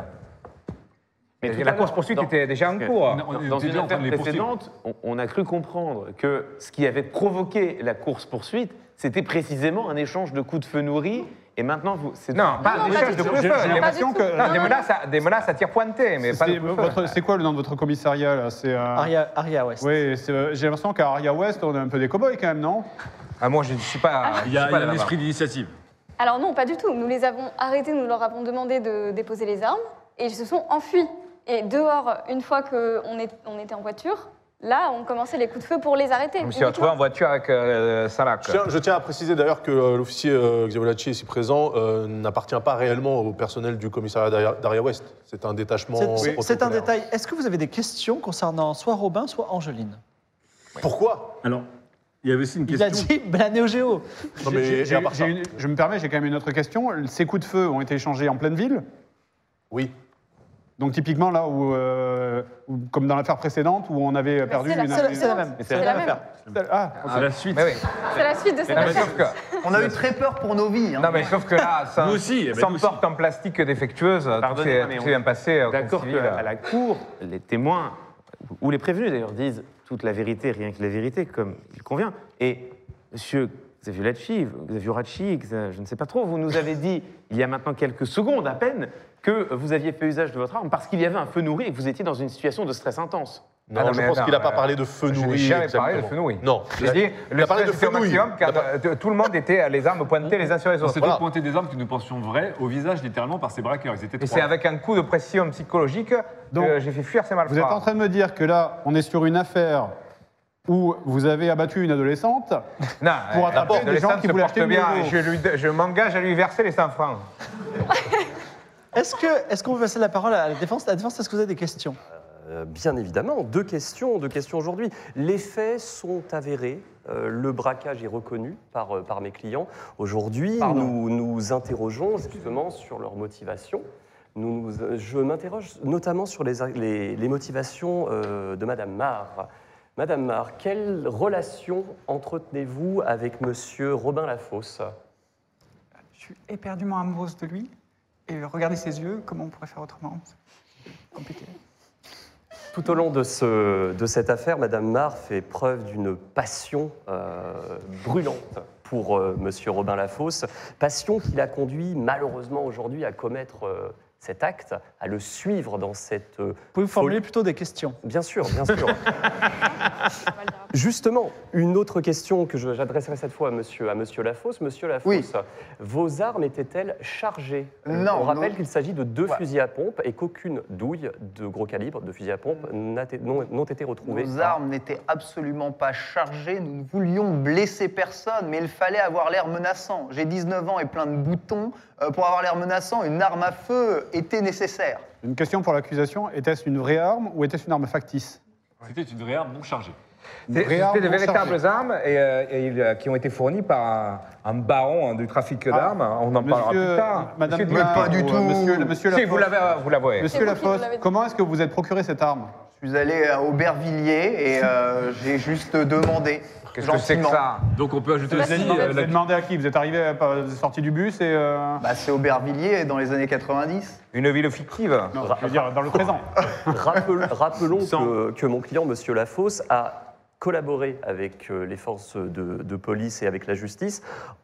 Speaker 6: Mais tout à
Speaker 5: La
Speaker 6: l'heure,
Speaker 5: course-poursuite
Speaker 6: dans-
Speaker 5: était déjà en cours.
Speaker 6: Dans
Speaker 8: était
Speaker 6: une
Speaker 8: déjà en train
Speaker 6: affaire
Speaker 8: de les poursuivre.
Speaker 6: précédente, on a cru comprendre que ce qui avait provoqué la course-poursuite, c'était précisément un échange de coups de feu nourris. Et maintenant, c'est
Speaker 5: Non, pas
Speaker 13: non,
Speaker 5: des
Speaker 13: pas
Speaker 5: échanges
Speaker 13: du
Speaker 5: de
Speaker 13: tout.
Speaker 5: coups de
Speaker 7: J'ai
Speaker 5: feu.
Speaker 7: l'impression que...
Speaker 5: Non, des menaces à tir pointé, mais pas de coups de feu.
Speaker 7: C'est quoi le nom de votre commissariat là? C'est
Speaker 3: Aria West.
Speaker 7: Oui, j'ai l'impression qu'à Aria West, on est un peu des cow-boys quand même, non?
Speaker 5: Ah, moi, je ne suis pas.
Speaker 8: Il y a un esprit d'initiative.
Speaker 13: Alors non, pas du tout. Nous les avons arrêtés, nous leur avons demandé de déposer les armes et ils se sont enfuis. Et dehors, une fois qu'on était en voiture, là, on commençait les coups de feu pour les arrêter.
Speaker 5: Je me suis retrouvé en voiture avec Salah.
Speaker 9: Je tiens à préciser d'ailleurs que l'officier Xavier Lacci, ici présent, n'appartient pas réellement au personnel du commissariat d'Aria West. C'est un détachement.
Speaker 3: C'est un
Speaker 9: protocolaire.
Speaker 3: détail. Est-ce que vous avez des questions concernant soit Robin, soit Angeline?
Speaker 9: Pourquoi?
Speaker 8: Alors, il y avait aussi une
Speaker 3: Il a
Speaker 8: question.
Speaker 3: dit la Neo Geo.
Speaker 9: Non, mais à part ça.
Speaker 7: Je me permets, j'ai quand même une autre question. Ces coups de feu ont été échangés en pleine ville?
Speaker 9: Oui.
Speaker 7: Donc typiquement là où, comme dans l'affaire précédente, où on avait perdu
Speaker 13: c'est la-
Speaker 7: une...
Speaker 3: C'est la même.
Speaker 13: C'est la même.
Speaker 3: affaire.
Speaker 7: Ah,
Speaker 8: C'est la suite.
Speaker 5: Mais oui.
Speaker 13: C'est la suite de cette
Speaker 5: Non, mais
Speaker 13: affaire.
Speaker 5: sauf que,
Speaker 11: On a eu très peur pour nos vies. Hein.
Speaker 5: non, mais sauf que là,
Speaker 8: Nous aussi, eh ben,
Speaker 5: sans
Speaker 8: nous aussi.
Speaker 5: porte en plastique défectueuse, tout
Speaker 6: Pardonnez-moi, mais
Speaker 5: s'est
Speaker 6: on-
Speaker 5: bien passé. au
Speaker 6: D'accord
Speaker 5: code civil.
Speaker 6: qu'à la cour, les témoins, ou les prévenus d'ailleurs, disent toute la vérité, rien que la vérité, comme il convient. Et monsieur Xavier Lacci, je ne sais pas trop, vous nous avez dit, il y a maintenant quelques secondes à peine, que vous aviez fait usage de votre arme parce qu'il y avait un feu nourri et que vous étiez dans une situation de stress intense.
Speaker 9: Non,
Speaker 5: Ah non,
Speaker 9: je
Speaker 5: mais
Speaker 9: pense
Speaker 5: non,
Speaker 9: qu'il n'a pas parlé de feu
Speaker 5: Je n'ai
Speaker 9: nourri.
Speaker 5: jamais parlé de
Speaker 9: exactement.
Speaker 5: feu nourri.
Speaker 9: Non.
Speaker 5: J'ai dit,
Speaker 9: il a parlé de
Speaker 5: c'était
Speaker 9: feu
Speaker 5: au
Speaker 9: nourri.
Speaker 5: maximum quand tout le monde était les armes pointées les uns sur les
Speaker 8: On
Speaker 5: autres.
Speaker 8: s'était pointé des armes que nous pensions vraies au visage littéralement par ces braqueurs. Ils étaient
Speaker 5: Et c'est
Speaker 8: trois.
Speaker 5: avec un coup de pression psychologique
Speaker 7: Donc,
Speaker 5: que j'ai fait fuir ces malfrats.
Speaker 7: Vous êtes en train de me dire que là, on est sur une affaire où vous avez abattu une adolescente
Speaker 5: Non,
Speaker 7: pour attraper des gens
Speaker 5: l'adolescente
Speaker 7: qui
Speaker 5: se
Speaker 7: voulaient
Speaker 5: porte
Speaker 7: acheter une
Speaker 5: bien.
Speaker 7: Lego.
Speaker 5: Je m'engage à lui verser les 100 francs.
Speaker 3: Est-ce qu'on veut passer la parole à la défense? La défense, est-ce que vous avez des questions?
Speaker 4: Bien évidemment, deux questions aujourd'hui. Les faits sont avérés, le braquage est reconnu par mes clients. Aujourd'hui, nous nous interrogeons justement sur leur motivation. Je m'interroge notamment sur les motivations de Madame Marre. Madame Marre, quelle relation entretenez-vous avec Monsieur Robin Lafosse?
Speaker 12: Je suis éperdument amoureuse de lui. Et regardez ses yeux, comment on pourrait faire autrement? C'est compliqué.
Speaker 4: Tout au long de cette affaire, Madame Marre fait preuve d'une passion brûlante pour Monsieur Robin Lafosse, passion qui l'a conduit malheureusement aujourd'hui à commettre cet acte, à le suivre dans cette...
Speaker 3: Pouvez-vous formuler plutôt des questions?
Speaker 4: Bien sûr, bien sûr. Justement, une autre question que j'adresserai cette fois à Monsieur Lafosse. Monsieur Lafosse,
Speaker 11: Oui.
Speaker 4: vos armes étaient-elles chargées?
Speaker 11: Non,
Speaker 4: On rappelle
Speaker 11: non.
Speaker 4: qu'il s'agit de deux
Speaker 11: Ouais.
Speaker 4: fusils à pompe et qu'aucune douille de gros calibre de fusil à pompe n'ont été retrouvées.
Speaker 11: Nos armes n'étaient absolument pas chargées, nous ne voulions blesser personne, mais il fallait avoir l'air menaçant. J'ai 19 ans et plein de boutons. Pour avoir l'air menaçant, une arme à feu était nécessaire.
Speaker 7: Une question pour l'accusation, était-ce une vraie arme ou était-ce une arme factice?
Speaker 8: C'était une vraie arme non chargée.
Speaker 5: C'était de véritables armes qui ont été fournies par un baron du trafic d'armes. On en parlera plus tard.
Speaker 7: Madame
Speaker 5: Monsieur
Speaker 7: Marre,
Speaker 11: pas du
Speaker 7: ou,
Speaker 11: tout.
Speaker 7: Monsieur
Speaker 5: Si,
Speaker 7: Lafosse.
Speaker 5: vous l'avouez.
Speaker 7: Monsieur
Speaker 13: C'est vous qui
Speaker 7: Lafosse,
Speaker 13: nous l'avez dit.
Speaker 7: comment est-ce que vous êtes procuré cette arme?
Speaker 11: Je suis allé à Aubervilliers et j'ai juste demandé.
Speaker 5: Qu'est-ce que c'est que ça?
Speaker 8: Donc on peut ajouter
Speaker 7: Vous
Speaker 8: aussi
Speaker 7: avez demandé à qui? Vous êtes arrivé, vous êtes sorti du bus et...
Speaker 11: Bah, c'est Aubervilliers dans les années 90.
Speaker 5: Une ville fictive.
Speaker 7: Non, je veux dire, dans le présent.
Speaker 4: Rappelons
Speaker 6: Sans-
Speaker 4: que mon client, Monsieur Lafosse, a collaboré avec les forces de police et avec la justice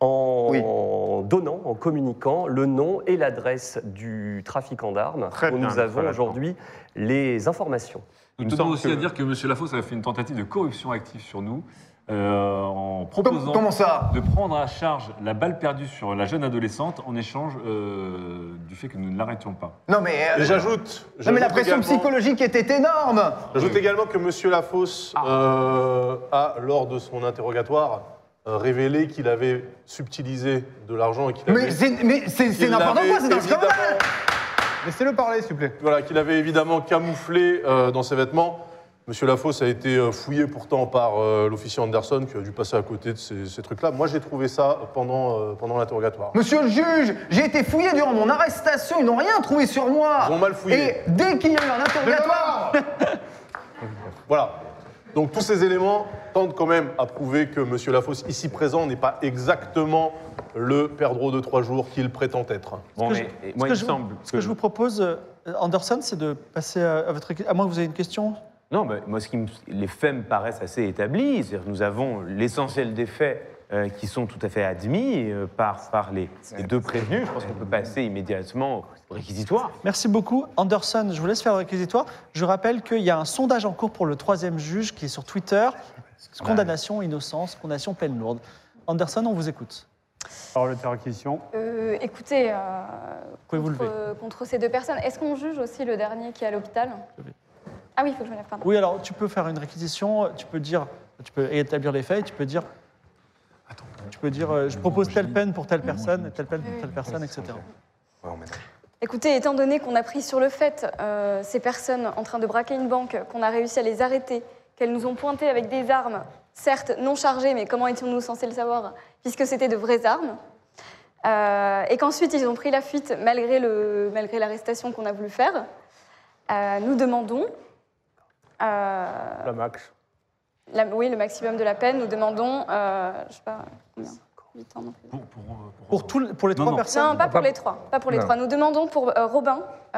Speaker 4: en donnant, en communiquant le nom et l'adresse du trafiquant d'armes
Speaker 6: Très
Speaker 4: dont
Speaker 6: bien,
Speaker 4: nous avons
Speaker 6: voilà.
Speaker 4: aujourd'hui les informations.
Speaker 8: Nous
Speaker 6: Il me
Speaker 8: tenons
Speaker 6: semble
Speaker 8: aussi
Speaker 6: que-
Speaker 8: à dire que M. Lafosse a fait une tentative de corruption active sur nous en proposant
Speaker 11: Comment ça?
Speaker 8: de prendre à charge la balle perdue sur la jeune adolescente en échange du fait que nous ne l'arrêtions pas.
Speaker 11: Non mais...
Speaker 9: Et j'ajoute.
Speaker 11: non mais la pression
Speaker 9: également-
Speaker 11: psychologique était énorme.
Speaker 9: J'ajoute également que M. Lafosse a, lors de son interrogatoire, révélé qu'il avait subtilisé de l'argent et qu'il avait...
Speaker 11: Mais c'est
Speaker 9: qu'il
Speaker 11: n'importe
Speaker 9: avait
Speaker 11: quoi, c'est un scandale.
Speaker 9: évidemment-
Speaker 7: Laissez-le parler, s'il vous plaît.
Speaker 9: Voilà, qu'il avait évidemment camouflé dans ses vêtements. M. Lafosse a été fouillé pourtant par l'officier Anderson qui a dû passer à côté de ces trucs-là. Moi, j'ai trouvé ça pendant l'interrogatoire.
Speaker 11: Monsieur le juge, j'ai été fouillé durant mon arrestation, ils n'ont rien trouvé sur moi.
Speaker 9: Ils ont mal fouillé.
Speaker 11: Et dès qu'il y a eu un interrogatoire...
Speaker 9: Voilà. Donc tous ces éléments tendent quand même à prouver que M. Lafosse, ici présent, n'est pas exactement le perdreau de 3 jours qu'il prétend être.
Speaker 6: Bon,
Speaker 3: que
Speaker 6: mais
Speaker 3: je-
Speaker 6: moi,
Speaker 3: ce
Speaker 6: il
Speaker 3: que
Speaker 6: me semble
Speaker 3: Ce que je vous propose, Anderson, c'est de passer à votre... À moins que vous ayez une question.
Speaker 6: Non, mais moi, les faits me paraissent assez établis. C'est-à-dire que nous avons l'essentiel des faits qui sont tout à fait admis par les deux prévenus. Je pense qu'on peut passer immédiatement au réquisitoire.
Speaker 3: Merci beaucoup. Anderson, je vous laisse faire le réquisitoire. Je rappelle qu'il y a un sondage en cours pour le 3e juge qui est sur Twitter. Condamnation, innocence, condamnation peine lourde. Anderson, on vous écoute.
Speaker 7: Parole de réquisition.
Speaker 13: Écoutez,
Speaker 3: Pouvez-vous lever?
Speaker 13: contre ces deux personnes, est-ce qu'on juge aussi le dernier qui est à l'hôpital? Ah oui, il faut que je me lève, pardon.
Speaker 3: Oui, alors tu peux faire une réquisition, tu peux établir les faits, tu peux dire, je propose telle peine pour telle personne, telle peine pour telle personne, etc.
Speaker 13: Écoutez, étant donné qu'on a pris sur le fait ces personnes en train de braquer une banque, qu'on a réussi à les arrêter, qu'elles nous ont pointé avec des armes, certes non chargées, mais comment étions-nous censés le savoir, puisque c'était de vraies armes, et qu'ensuite ils ont pris la fuite malgré l'arrestation qu'on a voulu faire, nous demandons...
Speaker 9: La max.
Speaker 13: oui, le maximum de la peine, nous demandons, je sais pas, combien 8 ans non plus.
Speaker 3: Pour les trois personnes?
Speaker 13: Non, pas pour les trois. Pas pour les trois. Nous demandons pour Robin,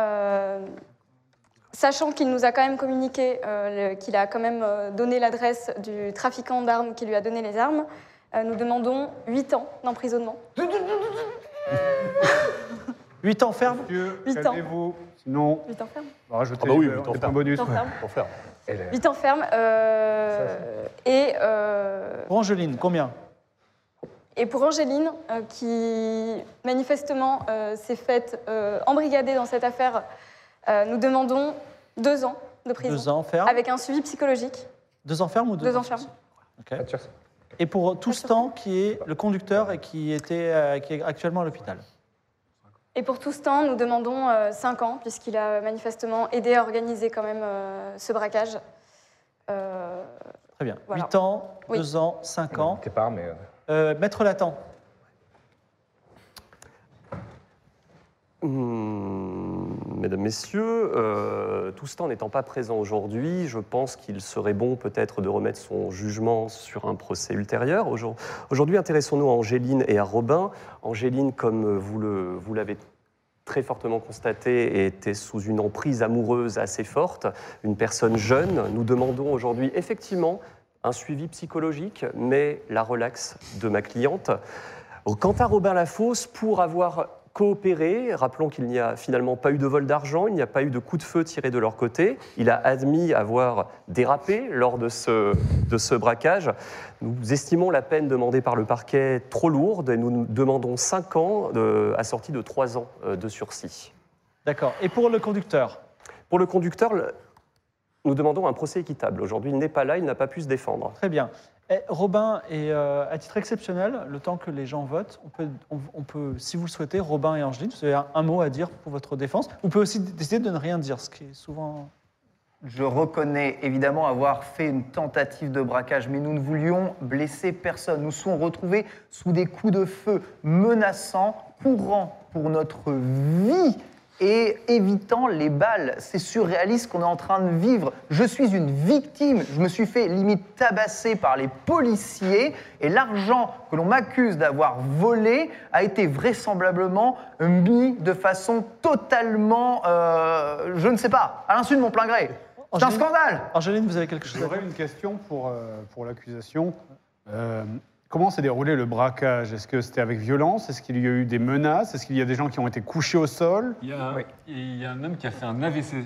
Speaker 13: sachant qu'il nous a quand même communiqué, qu'il a quand même donné l'adresse du trafiquant d'armes qui lui a donné les armes, nous demandons 8 ans d'emprisonnement.
Speaker 3: 8 ans ferme?
Speaker 13: 8 ans.
Speaker 7: Calmez-vous, Sinon,
Speaker 13: 8 ans ferme.
Speaker 7: on va rajouter
Speaker 9: Ah bah oui,
Speaker 7: des
Speaker 9: 8 ans
Speaker 7: points
Speaker 9: ferme.
Speaker 7: bonus.
Speaker 13: Huit ans ferme.
Speaker 9: Pour faire.
Speaker 13: 8 ans ferme.
Speaker 3: Pour Angeline, combien?
Speaker 13: Et pour Angéline, qui manifestement s'est faite embrigader dans cette affaire, nous demandons 2 ans de prison.
Speaker 3: 2 ans ferme.
Speaker 13: Avec un suivi psychologique.
Speaker 3: 2 ans ferme ou 2
Speaker 13: 2 ans ferme.
Speaker 3: Ok. Et pour Toustan, qui est le conducteur et qui est actuellement à l'hôpital.
Speaker 13: Et pour tout ce temps, nous demandons 5 ans, puisqu'il a manifestement aidé à organiser quand même ce braquage.
Speaker 3: Très bien.
Speaker 13: Voilà.
Speaker 3: 8 ans,
Speaker 13: Oui.
Speaker 3: 2 ans, 5 ans.
Speaker 5: T'es pas, mais.
Speaker 3: Maître Latan.
Speaker 4: Mesdames, Messieurs, tout ce temps n'étant pas présent aujourd'hui, je pense qu'il serait bon peut-être de remettre son jugement sur un procès ultérieur. Aujourd'hui, intéressons-nous à Angéline et à Robin. Angéline, comme vous l'avez très fortement constaté, était sous une emprise amoureuse assez forte, une personne jeune. Nous demandons aujourd'hui effectivement un suivi psychologique, mais la relaxe de ma cliente. Quant à Robin Lafosse, pour avoir coopéré, rappelons qu'il n'y a finalement pas eu de vol d'argent, il n'y a pas eu de coup de feu tiré de leur côté, il a admis avoir dérapé lors de ce braquage. Nous estimons la peine demandée par le parquet trop lourde et nous demandons 5 ans assortis de 3 ans de sursis.
Speaker 3: D'accord. Et pour le conducteur?
Speaker 4: Pour le conducteur, nous demandons un procès équitable. Aujourd'hui, il n'est pas là, il n'a pas pu se défendre.
Speaker 3: Très bien. Robin, et à titre exceptionnel, le temps que les gens votent, on peut, si vous le souhaitez, Robin et Angeline, vous avez un mot à dire pour votre défense. Vous pouvez aussi décider de ne rien dire, ce qui est souvent...
Speaker 11: Je reconnais évidemment avoir fait une tentative de braquage, mais nous ne voulions blesser personne. Nous sommes retrouvés sous des coups de feu menaçants, courant pour notre vie et évitant les balles. C'est surréaliste qu'on est en train de vivre. Je suis une victime. Je me suis fait limite tabasser par les policiers et l'argent que l'on m'accuse d'avoir volé a été vraisemblablement mis de façon totalement, je ne sais pas, à l'insu de mon plein gré. C'est un scandale.
Speaker 3: Angeline, vous avez quelque chose à
Speaker 7: J'aurais
Speaker 3: dire?
Speaker 7: une question pour l'accusation. Comment s'est déroulé le braquage? Est-ce que c'était avec violence? Est-ce qu'il y a eu des menaces? Est-ce qu'il y a des gens qui ont été couchés au sol?
Speaker 8: Il y a un homme qui a fait un AVC.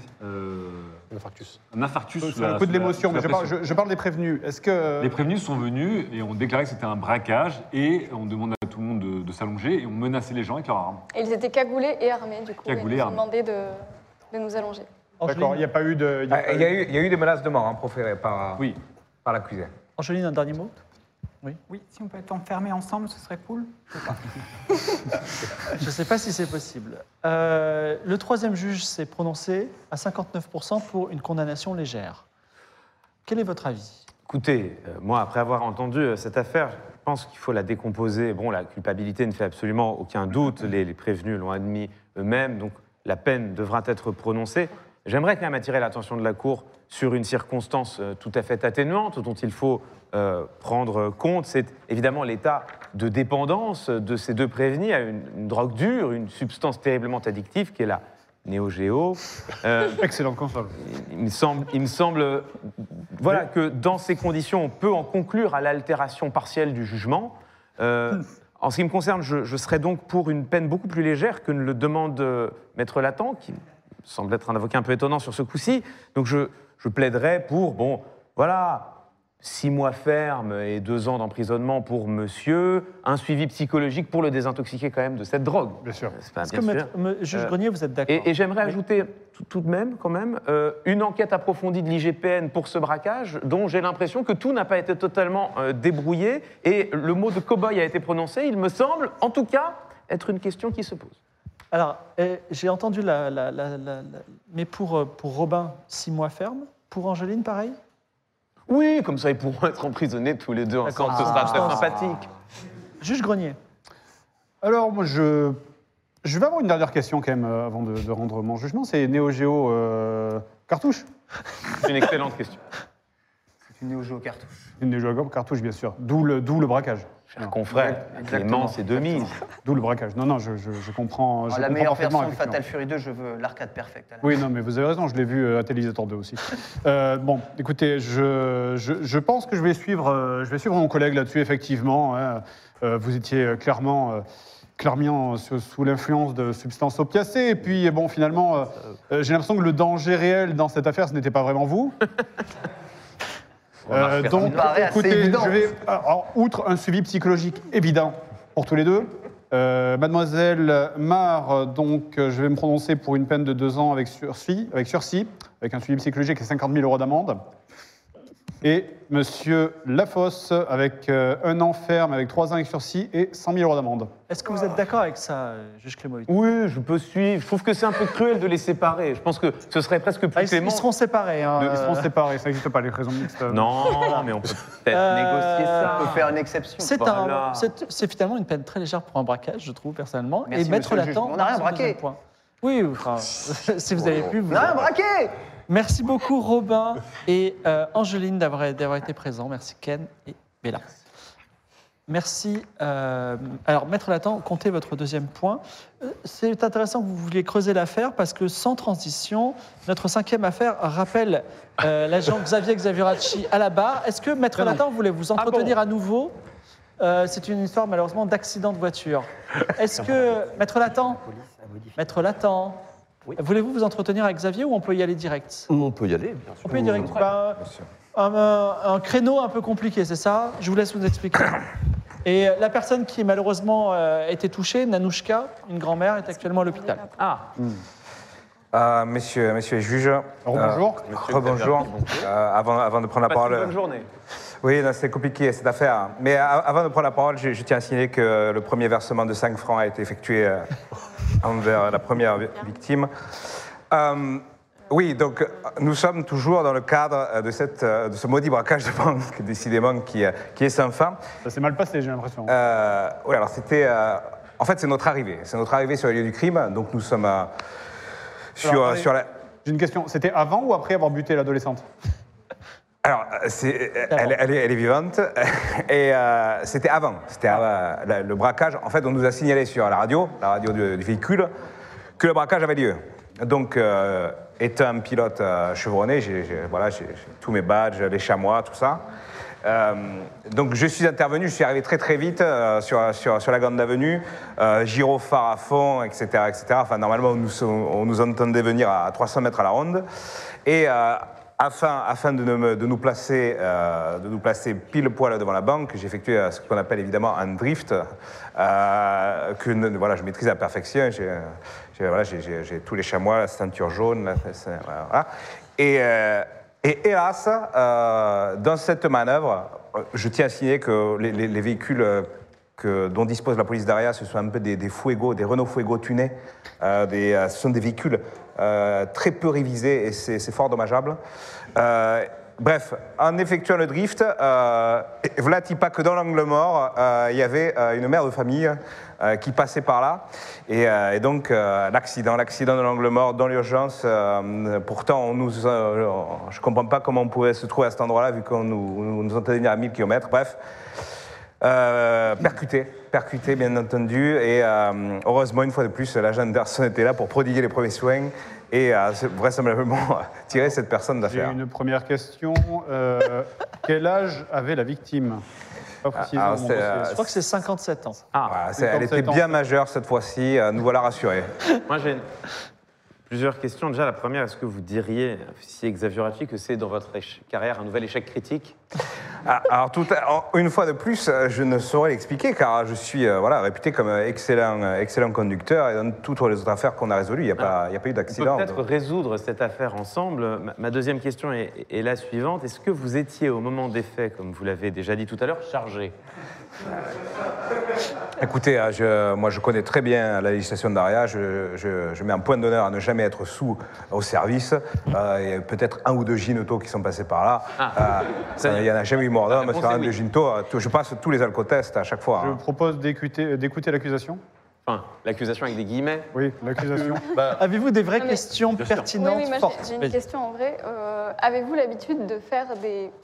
Speaker 9: Un infarctus.
Speaker 8: Un infarctus.
Speaker 7: C'est un coup de l'émotion, mais je parle des prévenus. Est-ce que...
Speaker 8: Les prévenus sont venus et ont déclaré que c'était un braquage et on demandait à tout le monde de s'allonger et on menaçait les gens avec leurs armes.
Speaker 13: Et ils étaient cagoulés et armés, du coup.
Speaker 8: Cagoulés
Speaker 13: et
Speaker 8: et
Speaker 13: ils ont
Speaker 8: armés.
Speaker 13: demandé de nous allonger.
Speaker 7: D'accord, il n'y a pas eu de...
Speaker 5: Il y a eu des menaces de mort proférées par l'accusé.
Speaker 3: Angeline, un dernier mot?
Speaker 12: Oui, si on peut être enfermés ensemble, ce serait cool.
Speaker 3: Je ne sais pas si c'est possible. Le troisième juge s'est prononcé à 59% pour une condamnation légère. Quel est votre avis?
Speaker 6: Écoutez, moi, après avoir entendu cette affaire, je pense qu'il faut la décomposer. Bon, la culpabilité ne fait absolument aucun doute. Les prévenus l'ont admis eux-mêmes, donc la peine devra être prononcée. J'aimerais quand même attirer l'attention de la Cour sur une circonstance tout à fait atténuante dont il faut prendre compte. C'est évidemment l'état de dépendance de ces deux prévenus à une drogue dure, une substance terriblement addictive qui est la Neo Geo.
Speaker 7: Excellente console.
Speaker 6: Il me semble voilà, que dans ces conditions, on peut en conclure à l'altération partielle du jugement. En ce qui me concerne, je serais donc pour une peine beaucoup plus légère que ne le demande Maître Latan, qui semble être un avocat un peu étonnant sur ce coup-ci. Donc je plaiderais pour, bon, voilà, 6 mois ferme et 2 ans d'emprisonnement pour monsieur, un suivi psychologique pour le désintoxiquer quand même de cette drogue.
Speaker 7: Bien sûr.
Speaker 3: Est-ce que, juge Grenier, vous êtes d'accord?
Speaker 6: Et j'aimerais ajouter tout de même, quand même, une enquête approfondie de l'IGPN pour ce braquage, dont j'ai l'impression que tout n'a pas été totalement débrouillé, et le mot de cow-boy a été prononcé, il me semble, en tout cas, être une question qui se pose.
Speaker 3: Alors, j'ai entendu mais pour Robin, 6 mois ferme. Pour Angeline, pareil?
Speaker 6: Oui, comme ça, ils pourront être emprisonnés tous les deux ensemble, ce sera très sympathique.
Speaker 3: Juge Grenier.
Speaker 7: Alors, moi, je vais avoir une dernière question quand même avant de rendre mon jugement. C'est Neo Geo cartouche?
Speaker 6: C'est une excellente question.
Speaker 11: C'est une Neo Geo cartouche.
Speaker 7: Une Neo Geo cartouche, bien sûr. D'où le braquage.
Speaker 6: Cher confrère, Clément, c'est de mise.
Speaker 7: D'où le braquage. Non, je comprends.
Speaker 11: La
Speaker 7: comprends
Speaker 11: meilleure
Speaker 7: parfaitement,
Speaker 11: version de Fatal
Speaker 7: effectivement.
Speaker 11: Fury 2, je veux l'arcade perfecte.
Speaker 7: Oui, non, mais vous avez raison, je l'ai vu à Télévisateur 2 aussi. Bon, écoutez, je pense que je vais suivre mon collègue là-dessus, effectivement. Hein. Vous étiez clairement clairement sous l'influence de substances opiacées. Et puis, bon, finalement, j'ai l'impression que le danger réel dans cette affaire, ce n'était pas vraiment vous. Donc, écoutez, je vais, alors, outre un suivi psychologique évident pour tous les deux, Mademoiselle Mar, donc, je vais me prononcer pour une peine de 2 ans avec sursis, avec un suivi psychologique et 50 000 € d'amende. Et Monsieur Lafosse avec 1 an ferme, avec 3 ans avec sursis et 100 000 € d'amende.
Speaker 3: Est-ce que vous êtes d'accord avec ça, juge Clémovic?
Speaker 6: Oui, je peux suivre. Je trouve que c'est un peu cruel de les séparer. Je pense que ce serait presque plus clément.
Speaker 3: Ils seront séparés. Hein,
Speaker 7: Ils seront séparés, ça n'existe pas, les raisons mixtes.
Speaker 6: Non, mais on peut peut-être négocier ça.
Speaker 14: On peut faire une exception.
Speaker 3: C'est finalement une peine très légère pour un braquage, je trouve, personnellement.
Speaker 14: Merci,
Speaker 3: et Maître Latent...
Speaker 14: On n'a rien braqué.
Speaker 3: Oui, enfin, si vous avez pu...
Speaker 14: On n'a rien braqué.
Speaker 3: Merci beaucoup, Robin et Angeline, d'avoir été présents. Merci, Ken et Bella. Merci. Alors, Maître Latent, comptez votre deuxième point. C'est intéressant que vous vouliez creuser l'affaire parce que, sans transition, notre 5e affaire rappelle l'agent Xavier Xavieracci à la barre. Est-ce que, Maître Latent, voulez vous entretenir à nouveau? C'est une histoire, malheureusement, d'accident de voiture. Est-ce que, Maître Latent, voulez-vous vous entretenir avec Xavier ou on peut y aller direct?
Speaker 4: On peut y aller, bien sûr.
Speaker 3: On peut y aller direct. Un créneau un peu compliqué, c'est ça? Je vous laisse vous expliquer. Et la personne qui malheureusement a été touchée, Nanouchka, une grand-mère, est actuellement à l'hôpital.
Speaker 5: Messieurs les juges.
Speaker 7: Bonjour.
Speaker 5: Rebonjour. Avant de prendre la parole.
Speaker 6: Bonne journée.
Speaker 5: Oui, c'est compliqué cette affaire. Mais avant de prendre la parole, je tiens à signaler que le premier versement de 5 francs a été effectué envers la première victime. Oui, donc nous sommes toujours dans le cadre de ce maudit braquage de banque, décidément, qui est sans fin.
Speaker 7: Ça s'est mal passé, j'ai l'impression.
Speaker 5: Oui, alors c'était... en fait, c'est notre arrivée. C'est notre arrivée sur le lieu du crime. Donc nous sommes sur la...
Speaker 7: J'ai une question. C'était avant ou après avoir buté l'adolescente?
Speaker 5: Alors, elle est vivante, et c'était avant. C'était le braquage. En fait, on nous a signalé sur la radio du véhicule, que le braquage avait lieu. Donc, étant un pilote chevronné, j'ai tous mes badges, les chamois, tout ça. Donc, je suis intervenu, je suis arrivé très très vite sur la Grande Avenue, gyrophare à fond, etc., etc. Enfin, normalement, on nous entendait venir à 300 mètres à la ronde. Et... Afin de nous placer pile poil devant la banque, j'ai effectué ce qu'on appelle évidemment un drift, je maîtrise à la perfection. J'ai tous les chamois, la ceinture jaune, voilà. Et hélas, dans cette manœuvre, je tiens à signaler que les véhicules dont dispose la police d'Aria, ce sont un peu des Fuego, des Renault Fuego tunés. Ce sont des véhicules très peu révisés et c'est fort dommageable. Bref, en effectuant le drift, voilà pas que dans l'angle mort, il y avait une mère de famille qui passait par là. Et donc, l'accident de l'angle mort dans l'urgence, pourtant, je ne comprends pas comment on pouvait se trouver à cet endroit-là, vu qu'on nous entendait venir à 1000 km. Bref. Percuté, bien entendu, et heureusement, une fois de plus, l'agent Anderson était là pour prodiguer les premiers soins et vraisemblablement tirer cette personne d'affaire.
Speaker 7: J'ai une première question. Quel âge avait la victime? Pas précisé.
Speaker 3: Je crois que c'est 57 ans.
Speaker 5: Elle était bien majeure cette fois-ci, nous voilà rassurés.
Speaker 6: Moi, j'ai plusieurs questions. Déjà, la première, est-ce que vous diriez, officier Xavieracci, que c'est dans votre carrière un nouvel échec critique?
Speaker 5: Alors, une fois de plus, je ne saurais l'expliquer, car je suis réputé comme excellent conducteur, et dans toutes les autres affaires qu'on a résolues, il n'y a pas eu d'accident.
Speaker 6: On peut peut-être résoudre cette affaire ensemble. Ma deuxième question est la suivante. Est-ce que vous étiez, au moment des faits, comme vous l'avez déjà dit tout à l'heure, chargé?
Speaker 5: Écoutez, moi je connais très bien la législation d'Aria, je mets un point d'honneur à ne jamais être sous au service. Il y a peut-être 1 ou 2 gynotos qui sont passés par là. Il n'y en a jamais eu mort d'homme sur un de gynotos. Je passe tous les alcotests à chaque fois.
Speaker 7: Je propose d'écouter l'accusation.
Speaker 6: Enfin, l'accusation avec des guillemets.
Speaker 7: Oui, l'accusation.
Speaker 3: Avez-vous des vraies questions pertinentes,
Speaker 13: oui,
Speaker 3: fortes?
Speaker 13: J'ai une question en vrai. Avez-vous l'habitude de faire des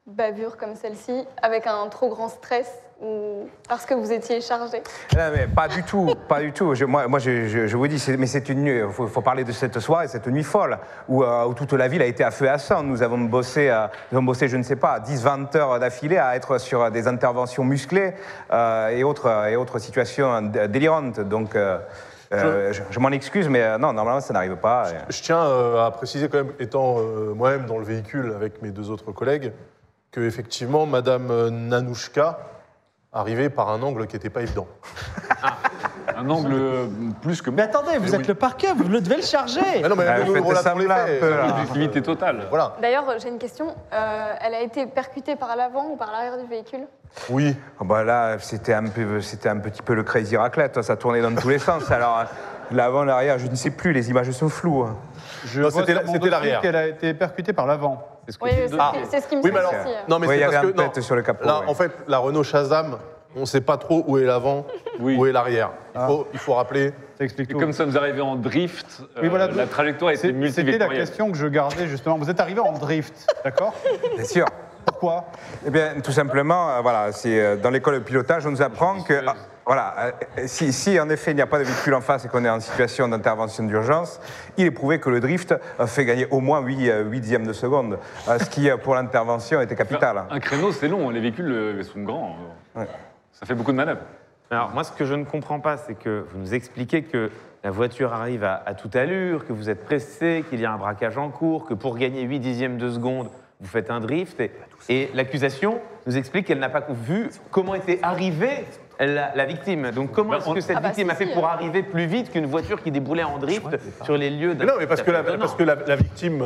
Speaker 13: bavure comme celle-ci avec un trop grand stress ou parce que vous étiez chargé?
Speaker 5: Non, mais pas du tout, pas du tout. Je vous dis, mais c'est une nuit, faut parler de cette soirée, cette nuit folle, où toute la ville a été à feu et à sang. Nous avons bossé, je ne sais pas, 10-20 heures d'affilée à être sur des interventions musclées et autres situations délirantes. Donc, je m'en excuse, mais non, normalement, ça n'arrive pas.
Speaker 9: Je tiens à préciser quand même, étant moi-même dans le véhicule avec mes 2 autres collègues, que effectivement, Madame Nanouchka arrivait par un angle qui n'était pas évident.
Speaker 8: Un angle plus que...
Speaker 3: Mais attendez, vous êtes le parquet, vous devez le charger.
Speaker 9: Mais non, mais nous relatons les faits.
Speaker 8: Objectivité totale.
Speaker 9: Voilà.
Speaker 13: D'ailleurs, j'ai une question. Elle a été percutée par l'avant ou par l'arrière du véhicule?
Speaker 9: Oui.
Speaker 5: Oh bah là, c'était un petit peu le crazy raclette, ça tournait dans tous les sens. Alors, l'avant, l'arrière, je ne sais plus, les images sont floues.
Speaker 9: Non, c'était l'arrière.
Speaker 7: qu'elle a été percutée par l'avant.
Speaker 13: Oui, c'est ce qui me
Speaker 9: Oui, mais
Speaker 13: semble
Speaker 9: alors,
Speaker 13: aussi.
Speaker 9: non, mais
Speaker 5: Oui, il y
Speaker 9: c'est
Speaker 5: avait
Speaker 9: parce que
Speaker 5: un pet sur le capot.
Speaker 9: là,
Speaker 5: oui.
Speaker 9: en fait, la Renault Shazam, on ne sait pas trop où est l'avant, où est l'arrière. Il faut rappeler.
Speaker 7: Ça explique
Speaker 8: Et
Speaker 7: tout.
Speaker 8: comme ça nous arrivait en drift,
Speaker 7: Oui, voilà,
Speaker 8: la trajectoire était
Speaker 7: C'était la
Speaker 8: multivectorielle.
Speaker 7: question que je gardais justement. Vous êtes arrivé en drift, d'accord?
Speaker 5: Bien sûr.
Speaker 7: Pourquoi?
Speaker 5: Eh bien, tout simplement, voilà, c'est dans l'école de pilotage, on nous apprend que, si en effet il n'y a pas de véhicule en face et qu'on est en situation d'intervention d'urgence, il est prouvé que le drift fait gagner au moins 8 dixièmes de seconde, ce qui pour l'intervention était capital.
Speaker 8: Un créneau, c'est long, les véhicules sont grands.
Speaker 5: Ouais.
Speaker 8: Ça fait beaucoup de manœuvres.
Speaker 6: Alors, moi, ce que je ne comprends pas, c'est que vous nous expliquez que la voiture arrive à toute allure, que vous êtes pressé, qu'il y a un braquage en cours, que pour gagner 8 dixièmes de seconde, vous faites un drift. Et l'accusation nous explique qu'elle n'a pas vu comment était arrivée la victime. Donc, comment est-ce que cette victime a fait pour arriver plus vite qu'une voiture qui déboulait en drift sur les lieux d'un...
Speaker 9: Mais non, mais parce que la victime,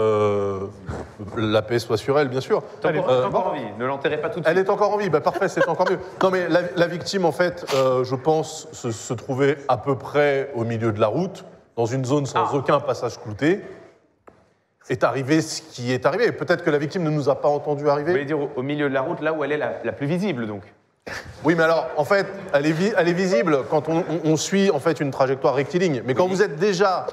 Speaker 9: la paix soit sur elle, bien sûr.
Speaker 6: Elle est encore en vie, ne l'enterrez pas tout de suite.
Speaker 9: Elle est encore en vie, bah parfait, c'est encore mieux. Non, mais la victime, en fait, je pense, se trouvait à peu près au milieu de la route, dans une zone sans aucun passage clouté. Est arrivé ce qui est arrivé. Peut-être que la victime ne nous a pas entendu arriver.
Speaker 6: Vous voulez dire au milieu de la route, là où elle est la plus visible, donc?
Speaker 9: Oui, mais alors, en fait, elle est visible quand on suit en fait une trajectoire rectiligne. Mais quand vous êtes déjà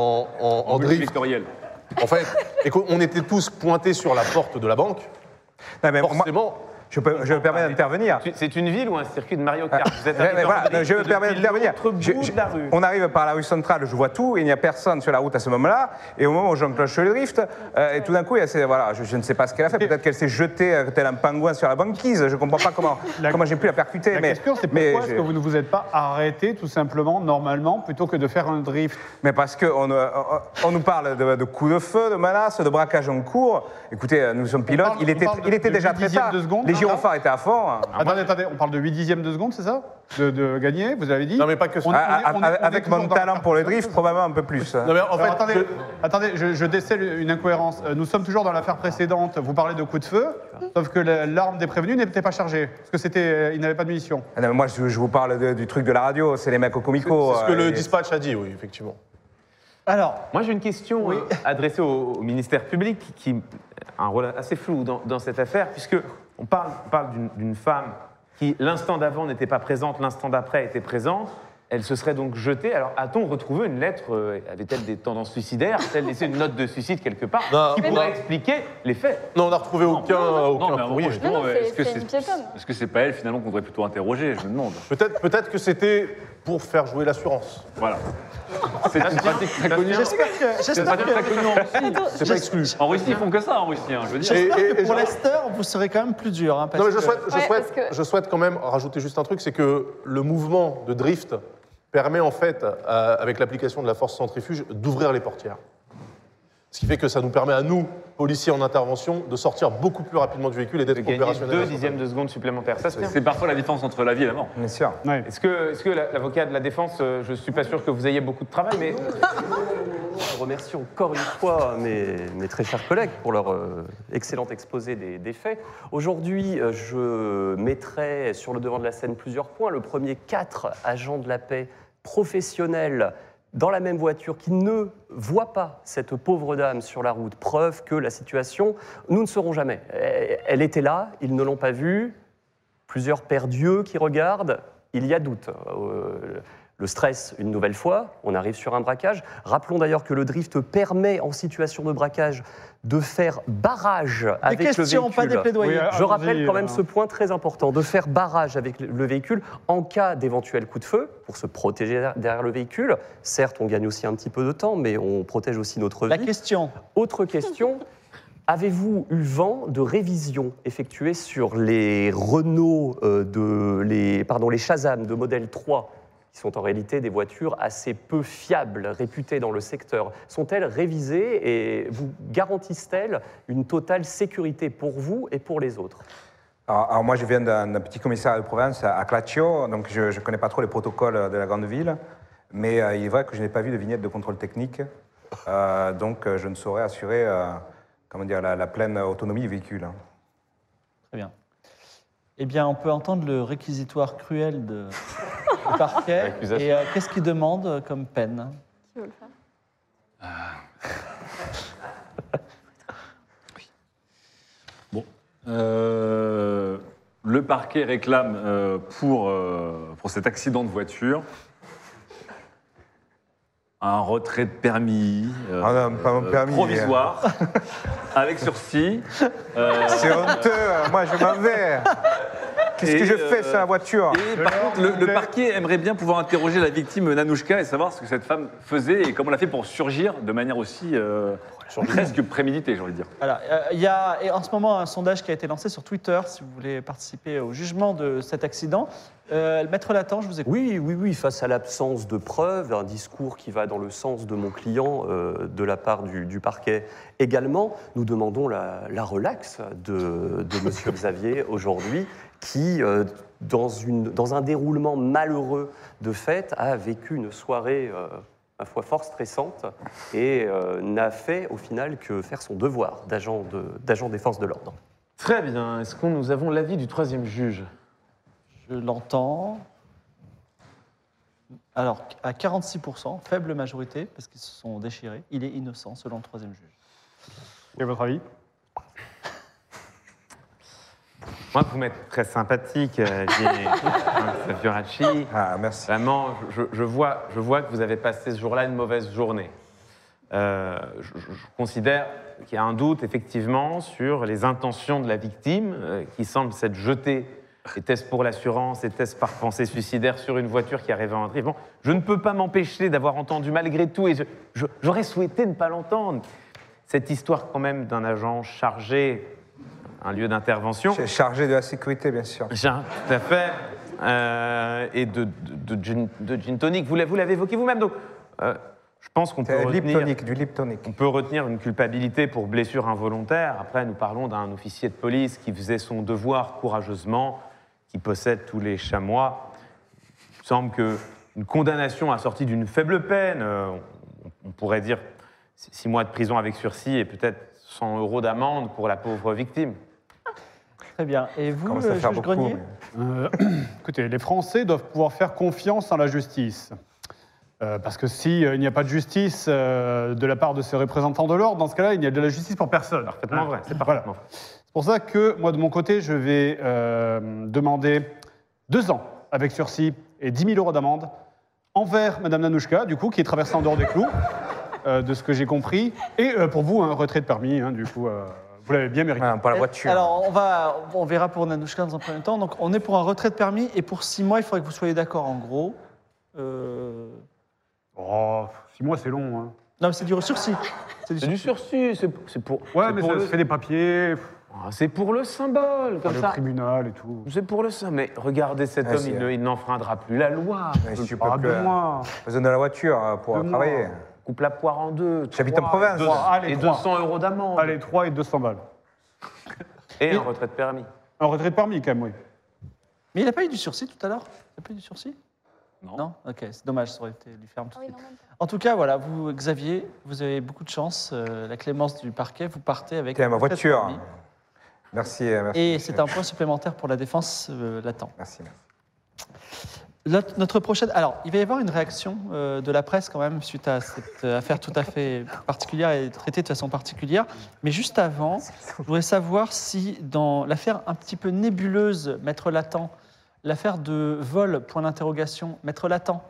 Speaker 9: en drift,
Speaker 8: Vectoriel.
Speaker 9: en fait, et qu'on était tous pointés sur la porte de la banque,
Speaker 5: Non, mais moi,
Speaker 9: forcément...
Speaker 5: je me permets d'intervenir.
Speaker 6: C'est une ville ou un circuit de Mario Kart? Vous êtes arrivé
Speaker 5: Mais
Speaker 6: en
Speaker 5: voilà,
Speaker 6: drift
Speaker 5: je me permets
Speaker 6: depuis
Speaker 5: d'intervenir.
Speaker 6: l'autre bout de la rue.
Speaker 5: On arrive par la rue centrale, je vois tout, et il n'y a personne sur la route à ce moment-là. Et au moment où j'enclenche le drift, et tout d'un coup, je ne sais pas ce qu'elle a fait. Peut-être qu'elle s'est jetée tel un pingouin sur la banquise. Je ne comprends pas comment j'ai pu la percuter.
Speaker 7: La question, c'est pourquoi est-ce que vous ne vous êtes pas arrêté, tout simplement, normalement, plutôt que de faire un drift?
Speaker 5: Mais parce qu'on nous parle de coups de feu, de menaces, de braquage en cours. Écoutez, nous sommes pilotes. Il était déjà très tard. Les gyrophares étaient à fond.
Speaker 7: Attendez, on parle de 8 dixièmes de seconde, c'est ça de gagner, vous avez dit?
Speaker 9: Non, mais pas que ça.
Speaker 5: Avec mon talent pour le drift, probablement un peu plus.
Speaker 9: Non, mais en fait,
Speaker 7: Alors, attendez, je décèle une incohérence. Nous sommes toujours dans l'affaire précédente. Vous parlez de coups de feu, sauf que l'arme des prévenus n'était pas chargée. Parce que ils n'avaient pas de munitions.
Speaker 5: Ah non, mais moi, je vous parle du truc de la radio. C'est les mecs au comico.
Speaker 9: c'est ce que le dispatch a dit, oui, effectivement.
Speaker 3: Alors,
Speaker 6: Moi, j'ai une question adressée au ministère public qui a un rôle assez flou dans cette affaire, puisque on parle d'une femme qui, l'instant d'avant, n'était pas présente, l'instant d'après était présente. Elle se serait donc jetée. Alors, a-t-on retrouvé une lettre avait-elle des tendances suicidaires? A-t-elle laissé une note de suicide quelque part
Speaker 9: Non.
Speaker 6: qui pourrait expliquer les faits?
Speaker 9: Non, on n'a retrouvé aucun
Speaker 8: mais
Speaker 9: courrier.
Speaker 8: justement,
Speaker 13: Non, c'est une piétonne.
Speaker 8: est-ce que c'est pas elle finalement qu'on devrait plutôt interroger? Je me demande.
Speaker 9: Peut-être que c'était pour faire jouer l'assurance.
Speaker 8: Voilà. C'est une pratique très connue.
Speaker 3: j'espère
Speaker 8: C'est une
Speaker 3: que,
Speaker 8: pratique très connue en Russie.
Speaker 9: C'est pas exclu.
Speaker 8: En Russie, ils font que ça en Russie. Je veux dire.
Speaker 9: Et-
Speaker 3: j'espère que
Speaker 9: et
Speaker 3: pour
Speaker 9: je-
Speaker 3: Lester, vous serez quand même plus dur. Parce
Speaker 9: Non, mais
Speaker 3: que-
Speaker 9: je souhaite quand même rajouter juste un truc, c'est que le mouvement de drift permet en fait, avec l'application de la force centrifuge, d'ouvrir les portières. Ce qui fait que ça nous permet à nous, policiers en intervention, de sortir beaucoup plus rapidement du véhicule et d'être
Speaker 6: De gagner
Speaker 9: opérationnels.
Speaker 6: 2 dixièmes de seconde supplémentaires. Ça se fait.
Speaker 8: C'est parfois la différence entre la vie et la mort.
Speaker 5: Bien sûr.
Speaker 7: Ouais.
Speaker 6: Est-ce que l'avocat de la défense, je ne suis pas sûr que vous ayez beaucoup de travail, mais
Speaker 4: Je remercie encore une fois mes très chers collègues pour leur excellent exposé des faits. Aujourd'hui, je mettrai sur le devant de la scène plusieurs points. Le premier, 4 agents de la paix professionnels dans la même voiture qui ne voient pas cette pauvre dame sur la route. Preuve que la situation, nous ne saurons jamais. Elle était là, ils ne l'ont pas vue. Plusieurs pères d'yeux qui regardent, il y a doute. le stress une nouvelle fois, on arrive sur un braquage. Rappelons d'ailleurs que le drift permet en situation de braquage de faire barrage avec le véhicule.
Speaker 3: Des questions, pas des plaidoyers.
Speaker 7: Oui,
Speaker 4: Je rappelle quand même ce point très important, de faire barrage avec le véhicule en cas d'éventuel coup de feu, pour se protéger derrière le véhicule. Certes, on gagne aussi un petit peu de temps, mais on protège aussi notre vie.
Speaker 3: La question.
Speaker 4: Autre question, avez-vous eu vent de révisions effectuées sur les Renault, les Shazam de modèle 3, qui sont en réalité des voitures assez peu fiables, réputées dans le secteur? Sont-elles révisées et vous garantissent-elles une totale sécurité pour vous et pour les autres?
Speaker 5: Alors moi, je viens d'un petit commissariat de province à Claccio, donc je ne connais pas trop les protocoles de la grande ville, mais il est vrai que je n'ai pas vu de vignette de contrôle technique, donc je ne saurais assurer la pleine autonomie du véhicule.
Speaker 3: Très bien. Eh bien, on peut entendre le réquisitoire cruel du parquet. Et qu'est-ce qu'il demande comme peine?
Speaker 13: Qui veut le faire?
Speaker 8: Bon. Le parquet réclame pour cet accident de voiture un retrait de permis,
Speaker 5: pas mon permis
Speaker 8: provisoire, avec sursis.
Speaker 5: C'est honteux, moi je m'en vais. Qu'est-ce que je fais sur la voiture?
Speaker 8: Et par contre, le parquet aimerait bien pouvoir interroger la victime Nanouchka et savoir ce que cette femme faisait et comment elle a fait pour surgir de manière aussi presque préméditée, j'ai envie de dire.
Speaker 3: Alors, il y a en ce moment un sondage qui a été lancé sur Twitter, si vous voulez participer au jugement de cet accident. Maître Latan, je vous écoute.
Speaker 4: Oui, face à l'absence de preuves, un discours qui va dans le sens de mon client de la part du parquet également, nous demandons la relaxe de M. Xavier aujourd'hui, qui, dans un déroulement malheureux de fait, a vécu une soirée ma foi fort stressante et n'a fait au final que faire son devoir d'agent des forces de l'ordre.
Speaker 6: Très bien. Est-ce que nous avons l'avis du troisième juge?
Speaker 3: Je l'entends. Alors, à 46%, faible majorité, parce qu'ils se sont déchirés, il est innocent selon le troisième juge.
Speaker 7: Et votre avis?
Speaker 6: Moi, vous m'êtes très sympathique, Fioracci.
Speaker 5: Ah, merci.
Speaker 6: Vraiment, je vois que vous avez passé ce jour-là une mauvaise journée. Je considère qu'il y a un doute, effectivement, sur les intentions de la victime, qui semble s'être jetée, était-ce pour l'assurance, était-ce par pensée suicidaire, sur une voiture qui arrivait en drift. Bon, je ne peux pas m'empêcher d'avoir entendu malgré tout, et j'aurais souhaité ne pas l'entendre, cette histoire quand même d'un agent chargé, un lieu d'intervention.
Speaker 5: Chargé de la sécurité, bien sûr.
Speaker 6: Tout à fait. Et de gin tonic. Vous l'avez évoqué vous-même. Donc, je pense qu'on peut
Speaker 5: du lip tonic.
Speaker 6: On peut retenir une culpabilité pour blessure involontaire. Après, nous parlons d'un officier de police qui faisait son devoir courageusement, qui possède tous les chamois. Il me semble qu'une condamnation assortie d'une faible peine, on pourrait dire 6 mois de prison avec sursis et peut-être 100 € d'amende pour la pauvre victime.
Speaker 3: Très bien. Et vous, juge Grenier?
Speaker 7: Écoutez, les Français doivent pouvoir faire confiance en la justice. Parce que s'il n'y a pas de justice de la part de ces représentants de l'ordre, dans ce cas-là, il n'y a de la justice pour personne.
Speaker 6: Parfaitement vrai. C'est
Speaker 7: voilà. C'est pour ça que moi, de mon côté, je vais demander 2 ans avec sursis et 10 000 € d'amende envers Mme Nanouchka, du coup, qui est traversée en dehors des clous, de ce que j'ai compris. Et pour vous, un retrait de permis, du coup, vous l'avez bien mérité.
Speaker 5: Pour la voiture.
Speaker 3: Alors, on verra pour Nanouchka dans un premier temps. Donc, on est pour un retrait de permis et pour 6 mois, il faudrait que vous soyez d'accord, en gros.
Speaker 7: 6 mois, c'est long. Hein.
Speaker 3: Non, mais c'est du sursis.
Speaker 6: C'est du sursis, c'est pour...
Speaker 7: Ouais, mais ça se fait des papiers.
Speaker 6: C'est pour le symbole, comme
Speaker 7: le
Speaker 6: ça.
Speaker 7: tribunal et tout.
Speaker 6: C'est pour le symbole. Mais regardez cet homme, il n'enfreindra plus la loi.
Speaker 5: Tu peux plus. Besoin de la voiture pour travailler.
Speaker 6: Coupe la poire en 2.
Speaker 5: J'habite en province.
Speaker 6: Et 200 € d'amende.
Speaker 7: Allez, 3 et 200 balles.
Speaker 6: Et un retrait de permis.
Speaker 7: Un retrait de permis, quand même, oui.
Speaker 3: Mais il n'a pas eu du sursis tout à l'heure? Il n'a pas eu du sursis?
Speaker 8: Non.
Speaker 3: Non? Ok, c'est dommage, ça aurait été lui ferme tout de
Speaker 13: Ah oui,
Speaker 3: suite.
Speaker 13: non, même pas.
Speaker 3: En tout cas, voilà, vous, Xavier, vous avez beaucoup de chance. La clémence du parquet, vous partez avec...
Speaker 5: Tiens, ma
Speaker 3: un retrait de
Speaker 5: voiture.
Speaker 3: permis.
Speaker 5: Merci.
Speaker 3: Et c'est un point supplémentaire pour la défense l'attend.
Speaker 5: Merci.
Speaker 3: Notre prochaine... Alors, il va y avoir une réaction de la presse quand même suite à cette affaire tout à fait particulière et traitée de façon particulière. Mais juste avant, je voudrais savoir si dans l'affaire un petit peu nébuleuse, Maître Latan, l'affaire de vol, point d'interrogation, Maître Latan,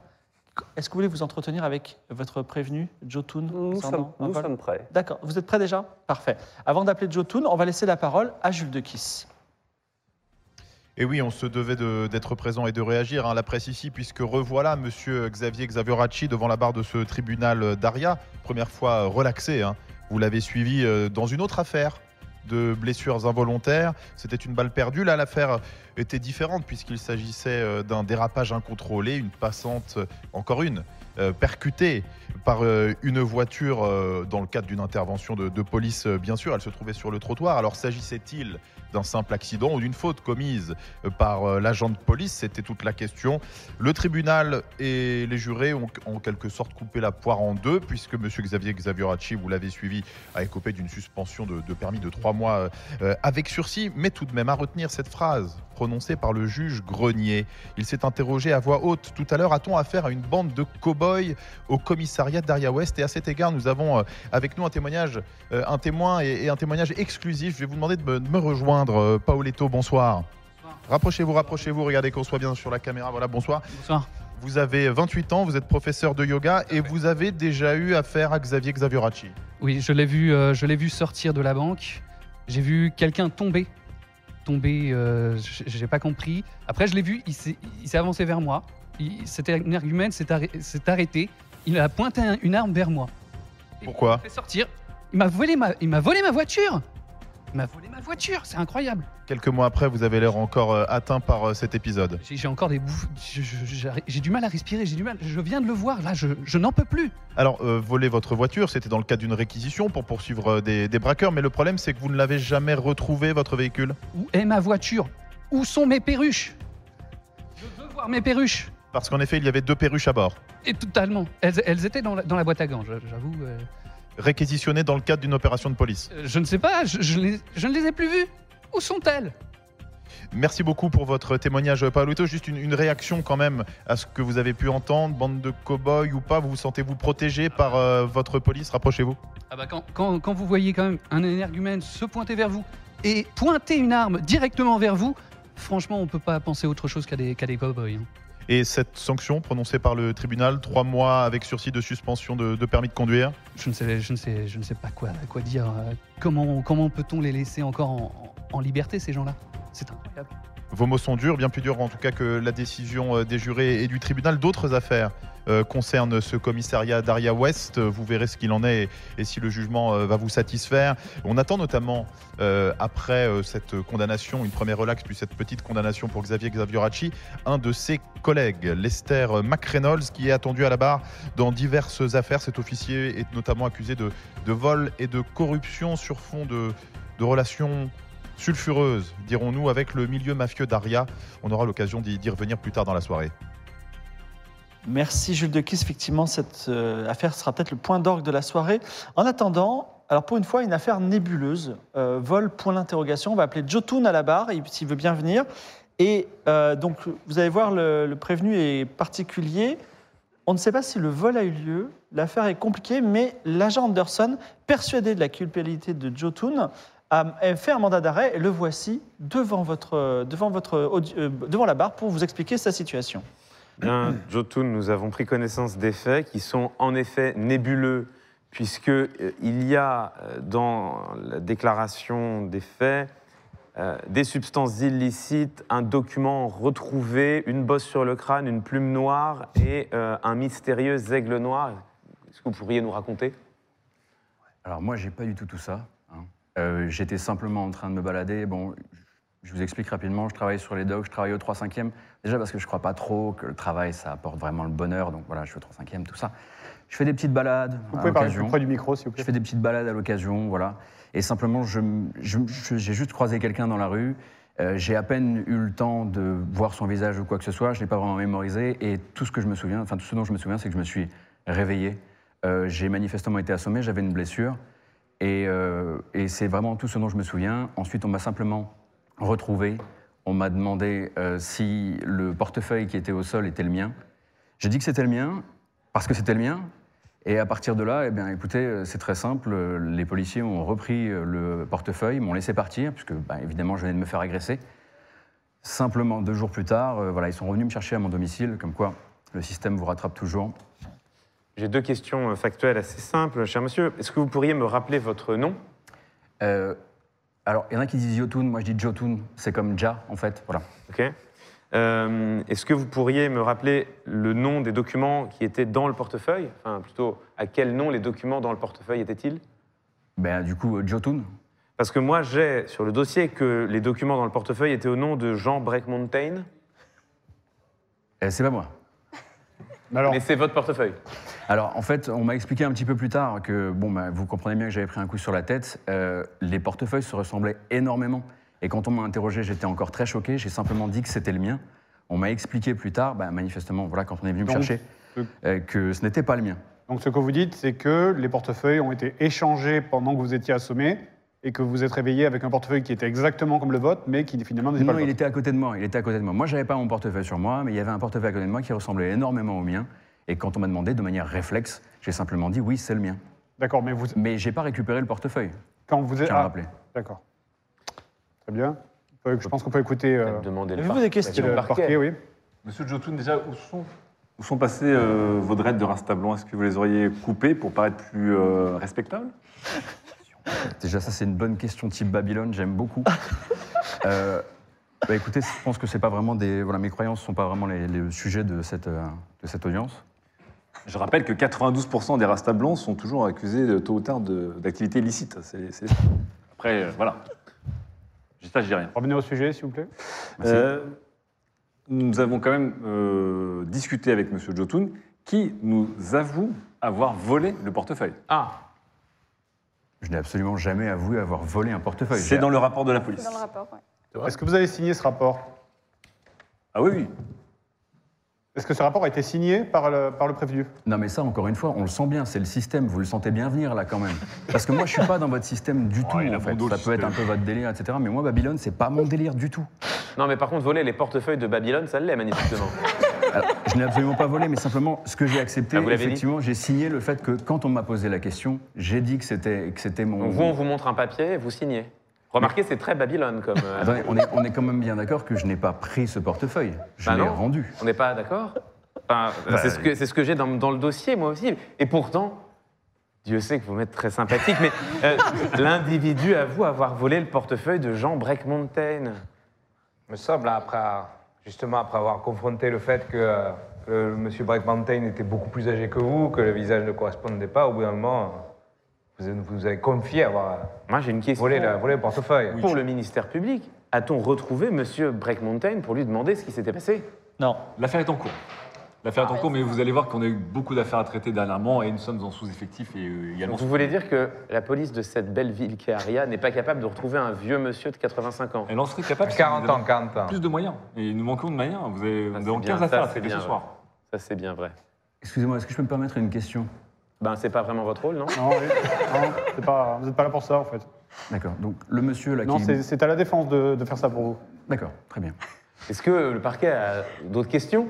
Speaker 3: Est-ce que vous voulez vous entretenir avec votre prévenu, Jotun
Speaker 4: Nous sommes prêts.
Speaker 3: D'accord. Vous êtes prêts déjà? Parfait. Avant d'appeler Jotun, on va laisser la parole à Jules de Kiss.
Speaker 10: Et oui, on se devait d'être présent et de réagir, hein, la presse ici, puisque revoilà monsieur Xavier Xavioracci devant la barre de ce tribunal d'Aria, première fois relaxé. Hein. Vous l'avez suivi dans une autre affaire de blessures involontaires. C'était une balle perdue. Là, l'affaire était différente puisqu'il s'agissait d'un dérapage incontrôlé, une passante, encore une, percutée par une voiture dans le cadre d'une intervention de police, bien sûr. Elle se trouvait sur le trottoir. Alors, s'agissait-il d'un simple accident ou d'une faute commise par l'agent de police? C'était toute la question. Le tribunal et les jurés ont en quelque sorte coupé la poire en deux, puisque M. Xavier Xavioracci, vous l'avez suivi, a écopé d'une suspension de permis de 3 mois avec sursis, mais tout de même à retenir cette phrase prononcée par le juge Grenier. Il s'est interrogé à voix haute tout à l'heure: a-t-on affaire à une bande de cow-boys au commissariat d'Aria Ouest? Et à cet égard, nous avons avec nous un témoin et un témoignage exclusif. Je vais vous demander de me rejoindre. Paoletto, bonsoir. Rapprochez-vous, regardez qu'on soit bien sur la caméra. Voilà, bonsoir.
Speaker 14: Bonsoir.
Speaker 10: Vous avez 28 ans, vous êtes professeur de yoga et vous avez déjà eu affaire à Xavier Xavioracci.
Speaker 14: Oui, je l'ai vu sortir de la banque. J'ai vu quelqu'un tomber. J'ai pas compris. Après, je l'ai vu, il s'est avancé vers moi. C'était un argument, s'est arrêté. Il a pointé une arme vers moi.
Speaker 10: Pourquoi?
Speaker 14: Il m'a fait sortir. Il m'a volé ma voiture. Il m'a volé ma voiture, c'est incroyable.
Speaker 10: Quelques mois après, vous avez l'air encore atteint par cet épisode.
Speaker 14: J'ai encore des bouffes. J'ai du mal à respirer, je viens de le voir, là, je n'en peux plus.
Speaker 10: Alors, voler votre voiture, c'était dans le cadre d'une réquisition pour poursuivre des braqueurs, mais le problème, c'est que vous ne l'avez jamais retrouvé, votre véhicule.
Speaker 14: Où est ma voiture? Où sont mes perruches? Je veux voir mes perruches.
Speaker 10: Parce qu'en effet, il y avait 2 perruches à bord.
Speaker 14: Et totalement. Elles étaient dans la boîte à gants, j'avoue.
Speaker 10: Réquisitionnées dans le cadre d'une opération de police.
Speaker 14: Je ne sais pas, je ne les ai plus vues. Où sont-elles?
Speaker 10: Merci beaucoup pour votre témoignage, Paoletto. Juste une réaction quand même à ce que vous avez pu entendre, bande de cow-boys ou pas, vous sentez-vous protégé par votre police? Rapprochez-vous.
Speaker 14: Ah bah quand vous voyez quand même un énergumène se pointer vers vous et pointer une arme directement vers vous, franchement, on ne peut pas penser autre chose qu'à des cow-boys. Hein.
Speaker 10: Et cette sanction prononcée par le tribunal, 3 mois avec sursis de suspension de permis de conduire?
Speaker 14: Je ne sais pas quoi dire. Comment peut-on les laisser encore en liberté, ces gens-là? C'est incroyable.
Speaker 10: Vos mots sont durs, bien plus durs en tout cas que la décision des jurés et du tribunal. D'autres affaires concernent ce commissariat d'Aria Ouest. Vous verrez ce qu'il en est et si le jugement va vous satisfaire. On attend notamment, après cette condamnation, une première relaxe, puis cette petite condamnation pour Xavier Xavioracci, un de ses collègues, Lester McReynolds, qui est attendu à la barre dans diverses affaires. Cet officier est notamment accusé de vol et de corruption sur fond de relations sulfureuse, dirons-nous, avec le milieu mafieux d'Aria. On aura l'occasion d'y revenir plus tard dans la soirée.
Speaker 3: Merci Jules de Kiss. Effectivement, cette affaire sera peut-être le point d'orgue de la soirée. En attendant, alors pour une fois, une affaire nébuleuse. Vol, point d'interrogation. On va appeler Jotun à la barre, s'il veut bien venir. Et donc, vous allez voir, le prévenu est particulier. On ne sait pas si le vol a eu lieu. L'affaire est compliquée, mais l'agent Anderson, persuadé de la culpabilité de Jotun, a fait un mandat d'arrêt et le voici devant la barre pour vous expliquer sa situation.
Speaker 6: Bien, Jotun, nous avons pris connaissance des faits qui sont en effet nébuleux, puisqu'il y a dans la déclaration des faits des substances illicites, un document retrouvé, une bosse sur le crâne, une plume noire et un mystérieux aigle noir. Est-ce que vous pourriez nous raconter?
Speaker 15: Alors moi, j'ai pas du tout ça. J'étais simplement en train de me balader. Bon, je vous explique rapidement, je travaille sur les docks, je travaille au 3/5e. Déjà parce que je ne crois pas trop que le travail, ça apporte vraiment le bonheur. Donc voilà, je suis au 3/5e, tout ça. Je fais des petites balades.
Speaker 7: Vous pouvez parler plus près du micro, s'il vous plaît.
Speaker 15: Je fais des petites balades à l'occasion, voilà. Et simplement, j'ai juste croisé quelqu'un dans la rue. J'ai à peine eu le temps de voir son visage ou quoi que ce soit. Je ne l'ai pas vraiment mémorisé. Et tout ce dont je me souviens, c'est que je me suis réveillé. J'ai manifestement été assommé, j'avais une blessure. Et c'est vraiment tout ce dont je me souviens. Ensuite, on m'a simplement retrouvé. On m'a demandé si le portefeuille qui était au sol était le mien. J'ai dit que c'était le mien, parce que c'était le mien. Et à partir de là, eh bien, écoutez, c'est très simple. Les policiers ont repris le portefeuille, m'ont laissé partir, puisque, évidemment, je venais de me faire agresser. Simplement, 2 jours plus tard, voilà, ils sont revenus me chercher à mon domicile, comme quoi Le système vous rattrape toujours.
Speaker 6: J'ai 2 questions factuelles assez simples, cher monsieur. Est-ce que vous pourriez me rappeler votre nom?
Speaker 15: Alors, il y en a qui disent Yotun, moi je dis Jotun. C'est comme Ja, en fait. Voilà.
Speaker 6: Ok. Est-ce que vous pourriez me rappeler le nom des documents qui étaient dans le portefeuille? Enfin, plutôt, à quel nom les documents dans le portefeuille étaient-ils?
Speaker 15: Ben, du coup, Jotun.
Speaker 6: Parce que moi, j'ai sur le dossier que les documents dans le portefeuille étaient au nom de Jean Breakmountain.
Speaker 15: C'est pas moi.
Speaker 6: Mais c'est votre portefeuille.
Speaker 15: Alors, en fait, on m'a expliqué un petit peu plus tard que, bon, bah, vous comprenez bien que j'avais pris un coup sur la tête. Les portefeuilles se ressemblaient énormément. Et quand on m'a interrogé, j'étais encore très choqué. J'ai simplement dit que c'était le mien. On m'a expliqué plus tard, bah, manifestement, voilà, quand on est venu me chercher, que ce n'était pas le mien.
Speaker 7: Donc, ce que vous dites, c'est que les portefeuilles ont été échangés pendant que vous étiez assommé et que vous êtes réveillé avec un portefeuille qui était exactement comme le vôtre, mais qui finalement n'était pas le vôtre.
Speaker 15: Non, il était à côté de moi. Il était à côté de moi. Moi, j'avais pas mon portefeuille sur moi, mais il y avait un portefeuille à côté de moi qui ressemblait énormément au mien. Et quand on m'a demandé, de manière réflexe, j'ai simplement dit oui, c'est le mien.
Speaker 7: D'accord,
Speaker 15: mais j'ai pas récupéré le portefeuille.
Speaker 7: Quand vous êtes...
Speaker 15: Tiens à rappeler.
Speaker 7: D'accord. Très bien. Je pense qu'on peut écouter...
Speaker 3: Avez-vous des questions?
Speaker 7: Le parquet, oui.
Speaker 8: Monsieur Jotun, déjà, où sont passés vos dreads de Rastablon? Est-ce que vous les auriez coupés pour paraître plus respectables?
Speaker 15: Déjà, ça, c'est une bonne question type Babylone, j'aime beaucoup. Bah, écoutez, je pense que c'est pas vraiment des... Voilà, mes croyances ne sont pas vraiment les sujets de cette audience.
Speaker 8: Je rappelle que 92% des Rastablons sont toujours accusés tôt ou tard d'activités illicites. Après, voilà. Ça, je dis rien.
Speaker 7: Revenez au sujet, s'il vous plaît.
Speaker 8: Nous avons quand même discuté avec M. Jotun, qui nous avoue avoir volé le portefeuille.
Speaker 15: Ah! Je n'ai absolument jamais avoué avoir volé un portefeuille.
Speaker 8: C'est dans le rapport de la police.
Speaker 13: C'est dans le rapport, ouais.
Speaker 7: Est-ce que vous avez signé ce rapport?
Speaker 8: Ah oui, oui.
Speaker 7: Est-ce que ce rapport a été signé par le prévenu?
Speaker 15: Non, mais ça, encore une fois, on le sent bien, c'est le système, vous le sentez bien venir, là, quand même. Parce que moi, je suis pas dans votre système du tout, en fait. Ça peut être un peu votre délire, etc. Mais moi, Babylone, c'est pas mon délire du tout.
Speaker 6: Non, mais par contre, voler les portefeuilles de Babylone, ça l'est, manifestement.
Speaker 15: Alors, je n'ai absolument pas volé, mais simplement, ce que j'ai accepté,
Speaker 6: vous l'avez
Speaker 15: effectivement, j'ai signé le fait que, quand on m'a posé la question, j'ai dit que c'était mon...
Speaker 6: Donc vous, on vous montre un papier, vous signez. Remarquez, c'est très Babylone comme...
Speaker 15: Attendez, on est quand même bien d'accord que je n'ai pas pris ce portefeuille. Je l'ai rendu.
Speaker 6: On n'est pas d'accord? Enfin, c'est ce que j'ai dans le dossier, moi aussi. Et pourtant, Dieu sait que vous m'êtes très sympathique, mais l'individu avoue avoir volé le portefeuille de Jean Breakmountain.
Speaker 5: Il me semble, justement après avoir confronté le fait que M. Breakmountain était beaucoup plus âgé que vous, que le visage ne correspondait pas, au bout d'un moment, vous avez confié avoir
Speaker 6: Moi, j'ai une question.
Speaker 5: volé le portefeuille.
Speaker 6: Pour le ministère public, a-t-on retrouvé M. Breakmountain pour lui demander ce qui s'était passé?
Speaker 3: Non.
Speaker 8: L'affaire est en cours. L'affaire est en cours, mais vous allez voir qu'on a eu beaucoup d'affaires à traiter dernièrement et nous sommes en sous-effectif et également...
Speaker 6: Donc vous voulez dire que la police de cette belle ville qu'est Aria n'est pas capable de retrouver un vieux monsieur de 85 ans?
Speaker 8: Elle en serait capable.
Speaker 5: 40 ans.
Speaker 8: Plus de moyens. Et nous manquons de moyens. Nous avons 15 affaires à traiter ce soir.
Speaker 6: Ça, c'est bien vrai.
Speaker 15: Excusez-moi, est-ce que je peux me permettre une question?
Speaker 6: Ben, c'est pas vraiment votre rôle, non?
Speaker 7: Non, oui. Non, vous n'êtes pas là pour ça, en fait.
Speaker 15: D'accord. Donc, le monsieur là
Speaker 7: non,
Speaker 15: qui...
Speaker 7: c'est à la défense de faire ça pour vous.
Speaker 15: D'accord, très bien.
Speaker 6: Est-ce que le parquet a d'autres questions?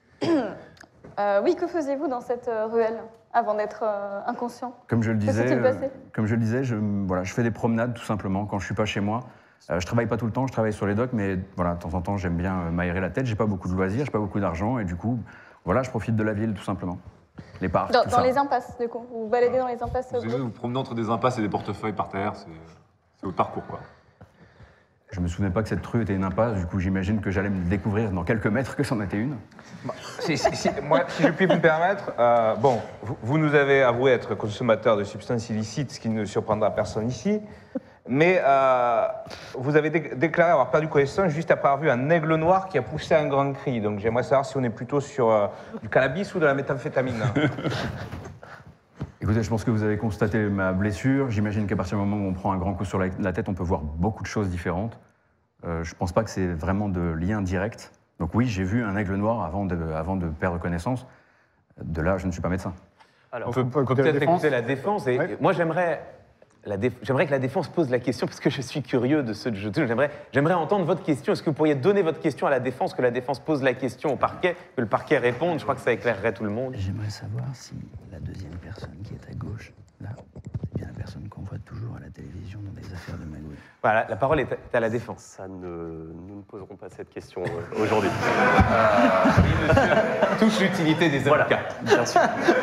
Speaker 13: Oui, que faisiez-vous dans cette ruelle avant d'être inconscient?
Speaker 15: Comme je le
Speaker 13: Que s'est-il
Speaker 15: disais,
Speaker 13: passé
Speaker 15: je fais des promenades tout simplement quand je suis pas chez moi. Je travaille pas tout le temps, je travaille sur les docks, mais voilà, de temps en temps, j'aime bien m'aérer la tête. J'ai pas beaucoup de loisirs, j'ai pas beaucoup d'argent, et du coup, voilà, je profite de la ville tout simplement. Les parcs, tout ça.
Speaker 13: Dans les impasses, du coup. Vous vous baladez dans les impasses.
Speaker 8: Vous promenez entre des impasses et des portefeuilles par terre, c'est votre parcours, quoi.
Speaker 15: Je me souvenais pas que cette rue était une impasse, du coup j'imagine que j'allais me découvrir dans quelques mètres que c'en était une.
Speaker 5: Moi, si je puis me permettre, vous nous avez avoué être consommateur de substances illicites, ce qui ne surprendra personne ici, mais vous avez déclaré avoir perdu connaissance juste après avoir vu un aigle noir qui a poussé un grand cri. Donc j'aimerais savoir si on est plutôt sur du cannabis ou de la méthamphétamine.
Speaker 15: Écoutez, je pense que vous avez constaté ma blessure. J'imagine qu'à partir du moment où on prend un grand coup sur la tête, on peut voir beaucoup de choses différentes. Je pense pas que c'est vraiment de lien direct. Donc oui, j'ai vu un aigle noir avant de perdre connaissance. De là, je ne suis pas médecin.
Speaker 6: Alors, on peut peut-être écouter la défense. Et moi, j'aimerais que la défense pose la question, parce que je suis curieux de ce jeu. J'aimerais entendre votre question. Est-ce que vous pourriez donner votre question à la défense, que la défense pose la question au parquet, que le parquet réponde? Je crois que ça éclairerait tout le monde.
Speaker 16: J'aimerais savoir si la deuxième personne qui est à gauche, là, c'est bien la personne qu'on voit toujours à la
Speaker 15: télévision dans des affaires de magouille.
Speaker 6: Voilà, la parole est à la défense.
Speaker 4: Ça nous ne poserons pas cette question aujourd'hui.
Speaker 6: Touche l'utilité des avocats.
Speaker 4: Bien sûr.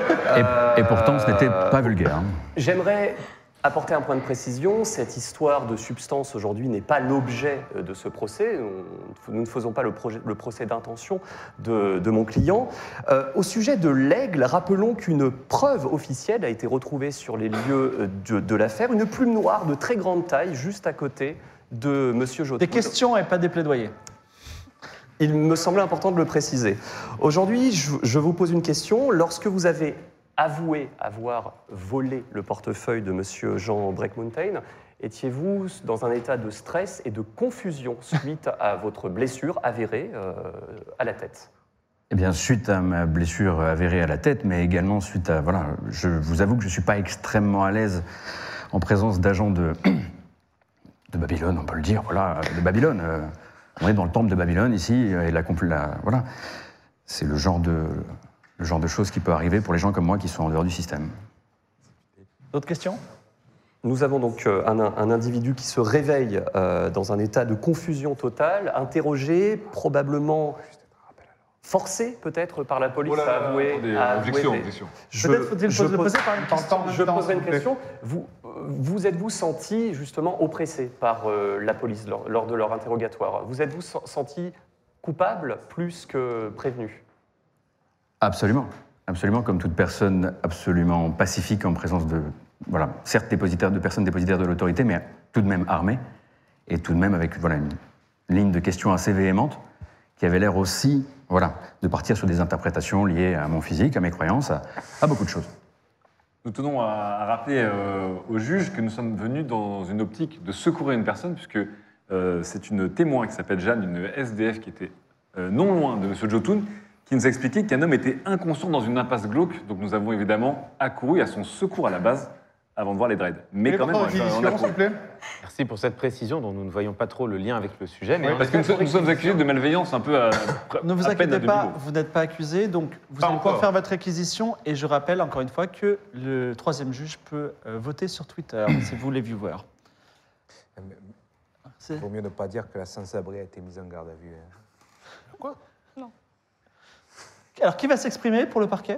Speaker 15: Et pourtant, ce n'était pas vulgaire. Hein.
Speaker 4: J'aimerais apporter un point de précision. Cette histoire de substance aujourd'hui n'est pas l'objet de ce procès. Nous ne faisons pas le procès d'intention de mon client. Au sujet de l'aigle, rappelons qu'une preuve officielle a été retrouvée sur les lieux de l'affaire. Une plume noire de très grande taille, juste à côté de M. Jotun.
Speaker 3: Des questions et pas des plaidoyers.
Speaker 4: Il me semblait important de le préciser. Aujourd'hui, je vous pose une question. Lorsque vous avez avoué avoir volé le portefeuille de M. Jean Breakmountain, étiez-vous dans un état de stress et de confusion suite à votre blessure avérée à la tête?
Speaker 15: Eh bien, suite à ma blessure avérée à la tête, mais également suite à... Voilà, je vous avoue que je ne suis pas extrêmement à l'aise en présence d'agents de Babylone, on peut le dire, voilà, de Babylone. On est dans le temple de Babylone, ici, et voilà. C'est le genre de choses qui peut arriver pour les gens comme moi qui sont en dehors du système.
Speaker 3: D'autres questions?
Speaker 4: Nous avons donc un individu qui se réveille dans un état de confusion totale, interrogé, probablement forcé peut-être par la police à avouer.
Speaker 8: Objection.
Speaker 3: Peut-être faut-il le poser par une question.
Speaker 4: Je poserai une question. Vous êtes-vous senti justement oppressé par la police lors de leur interrogatoire? Vous êtes-vous senti coupable plus que prévenu?
Speaker 15: Absolument. Absolument, comme toute personne absolument pacifique en présence de, voilà, certes de personnes dépositaires de l'autorité, mais tout de même armées, et tout de même avec voilà, une ligne de questions assez véhémente, qui avait l'air aussi voilà, de partir sur des interprétations liées à mon physique, à mes croyances, à beaucoup de choses.
Speaker 8: Nous tenons à rappeler au juge que nous sommes venus dans une optique de secourir une personne, puisque c'est une témoin qui s'appelle Jeanne, une SDF qui était non loin de M. Jotun, qui nous a expliqué qu'un homme était inconscient dans une impasse glauque. Donc nous avons évidemment accouru à son secours à la base avant de voir les dreads. Mais quand même, on a couru.
Speaker 6: Merci pour cette précision dont nous ne voyons pas trop le lien avec le sujet. Mais
Speaker 8: oui, parce que nous sommes accusés de malveillance un peu à
Speaker 3: Ne vous
Speaker 8: à peine
Speaker 3: inquiétez
Speaker 8: à
Speaker 3: pas,
Speaker 8: demi-mot.
Speaker 3: vous n'êtes pas accusé, donc vous
Speaker 8: Pas
Speaker 3: allez pouvoir
Speaker 8: encore.
Speaker 3: faire votre réquisition. Et je rappelle encore une fois que le troisième juge peut voter sur Twitter, c'est vous les viewers.
Speaker 5: Il vaut mieux ne pas dire que la sans-abri a été mise en garde à vue.
Speaker 3: Quoi? Non. Alors, qui va s'exprimer pour le parquet?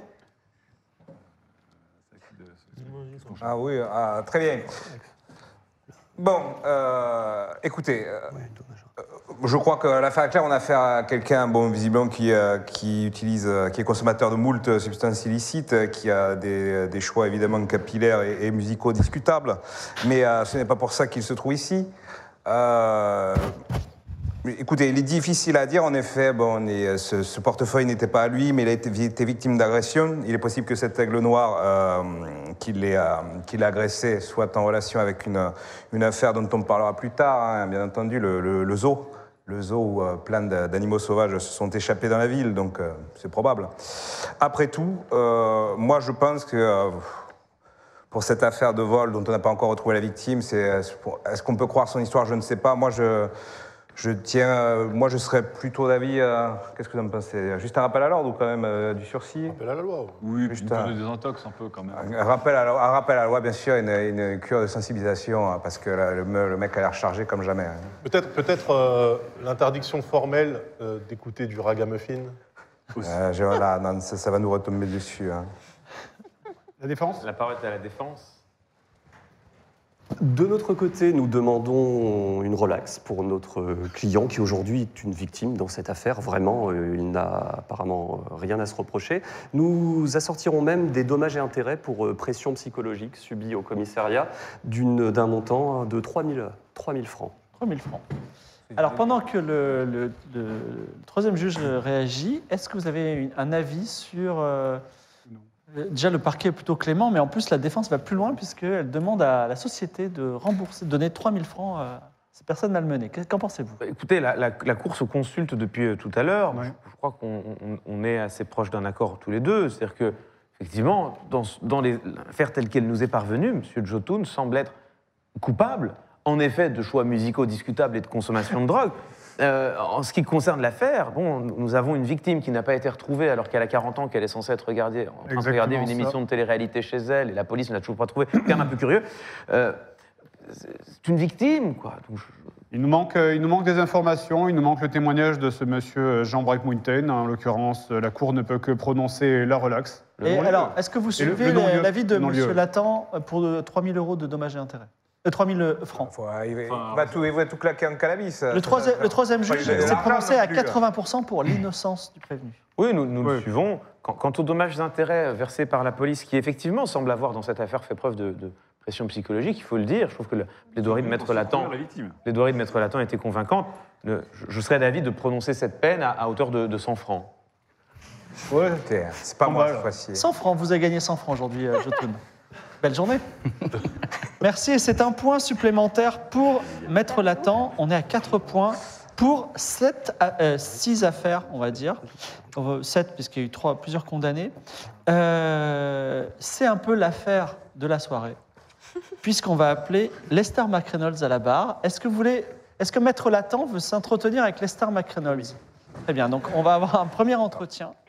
Speaker 5: Ah oui, très bien. Bon, écoutez, je crois que l'affaire est claire, on a affaire à quelqu'un, bon, visiblement, qui est consommateur de moult substances illicites, qui a des choix évidemment capillaires et musicaux discutables, mais ce n'est pas pour ça qu'il se trouve ici. Écoutez, il est difficile à dire, en effet, bon, ce portefeuille n'était pas à lui, mais il a été victime d'agression. Il est possible que cet aigle noir qui l'a agressé soit en relation avec une affaire dont on parlera plus tard, hein, bien entendu, le zoo. Le zoo où plein d'animaux sauvages se sont échappés dans la ville, donc c'est probable. Après tout, moi je pense que pour cette affaire de vol dont on n'a pas encore retrouvé la victime, est-ce qu'on peut croire son histoire? Je ne sais pas. Moi je serais plutôt d'avis. Qu'est-ce que vous en pensez? Juste un rappel à l'ordre ou quand même du sursis?
Speaker 9: Rappel à la loi.
Speaker 8: Oui,
Speaker 5: juste
Speaker 8: puis une désintox un peu quand même.
Speaker 5: Un rappel à la loi, bien sûr, une cure de sensibilisation, hein, parce que là, le mec a l'air chargé comme jamais. Hein.
Speaker 9: Peut-être l'interdiction formelle d'écouter du ragamuffin.
Speaker 5: Là, non, ça va nous retomber dessus. Hein.
Speaker 7: La défense?
Speaker 6: La parole est à la défense.
Speaker 4: De notre côté, nous demandons une relaxe pour notre client qui aujourd'hui est une victime dans cette affaire. Vraiment, il n'a apparemment rien à se reprocher. Nous assortirons même des dommages et intérêts pour pression psychologique subie au commissariat d'un montant de 3 000 francs.
Speaker 3: 3 000 francs. Alors, pendant que le troisième juge réagit, est-ce que vous avez un avis sur... Déjà, le parquet est plutôt clément, mais en plus, la défense va plus loin puisqu'elle demande à la société de rembourser, de donner 3 000 francs à ces personnes malmenées. Qu'en pensez-vous?
Speaker 6: Écoutez, la Cour se consulte depuis tout à l'heure. Ouais. Je crois qu'on est assez proche d'un accord tous les deux. C'est-à-dire que, effectivement, dans l'affaire telle qu'elle nous est parvenue, M. Jotun semble être coupable, en effet, de choix musicaux discutables et de consommation de drogue. En ce qui concerne l'affaire, bon, nous avons une victime qui n'a pas été retrouvée alors qu'elle a 40 ans, qu'elle est censée être en train de regarder une émission de télé-réalité chez elle, et la police ne l'a toujours pas trouvée. C'est quand même un peu curieux. c'est une victime, quoi. Donc,
Speaker 7: Il nous manque des informations, il nous manque le témoignage de ce monsieur Jean Breakmountain. En l'occurrence, la Cour ne peut que prononcer la relaxe.
Speaker 3: Et alors, est-ce que vous suivez l'avis de M. Latan pour 3 000 euros de dommages et intérêts 3 000 francs.
Speaker 5: Il va tout claquer en cannabis.
Speaker 3: Le troisième juge s'est prononcé à 80% pour l'innocence du prévenu.
Speaker 6: Oui, nous le suivons. Quant aux dommages et intérêts versés par la police, qui effectivement semble avoir dans cette affaire fait preuve de pression psychologique, il faut le dire. Je trouve que la plaidoirie de Maître Latan était convaincante. Je serais d'avis de prononcer cette peine à hauteur de 100 francs.
Speaker 5: Ouais, c'est pas moi cette fois-ci.
Speaker 3: 100 francs, vous avez gagné 100 francs aujourd'hui, Jotun. Belle journée. Merci, et c'est un point supplémentaire pour Maître Latan. On est à 4 points pour 6 affaires, on va dire. 7, puisqu'il y a eu plusieurs condamnés. C'est un peu l'affaire de la soirée, puisqu'on va appeler Lester McReynolds à la barre. Est-ce que Maître Latan veut s'entretenir avec Lester McReynolds? Très bien, donc on va avoir un premier entretien.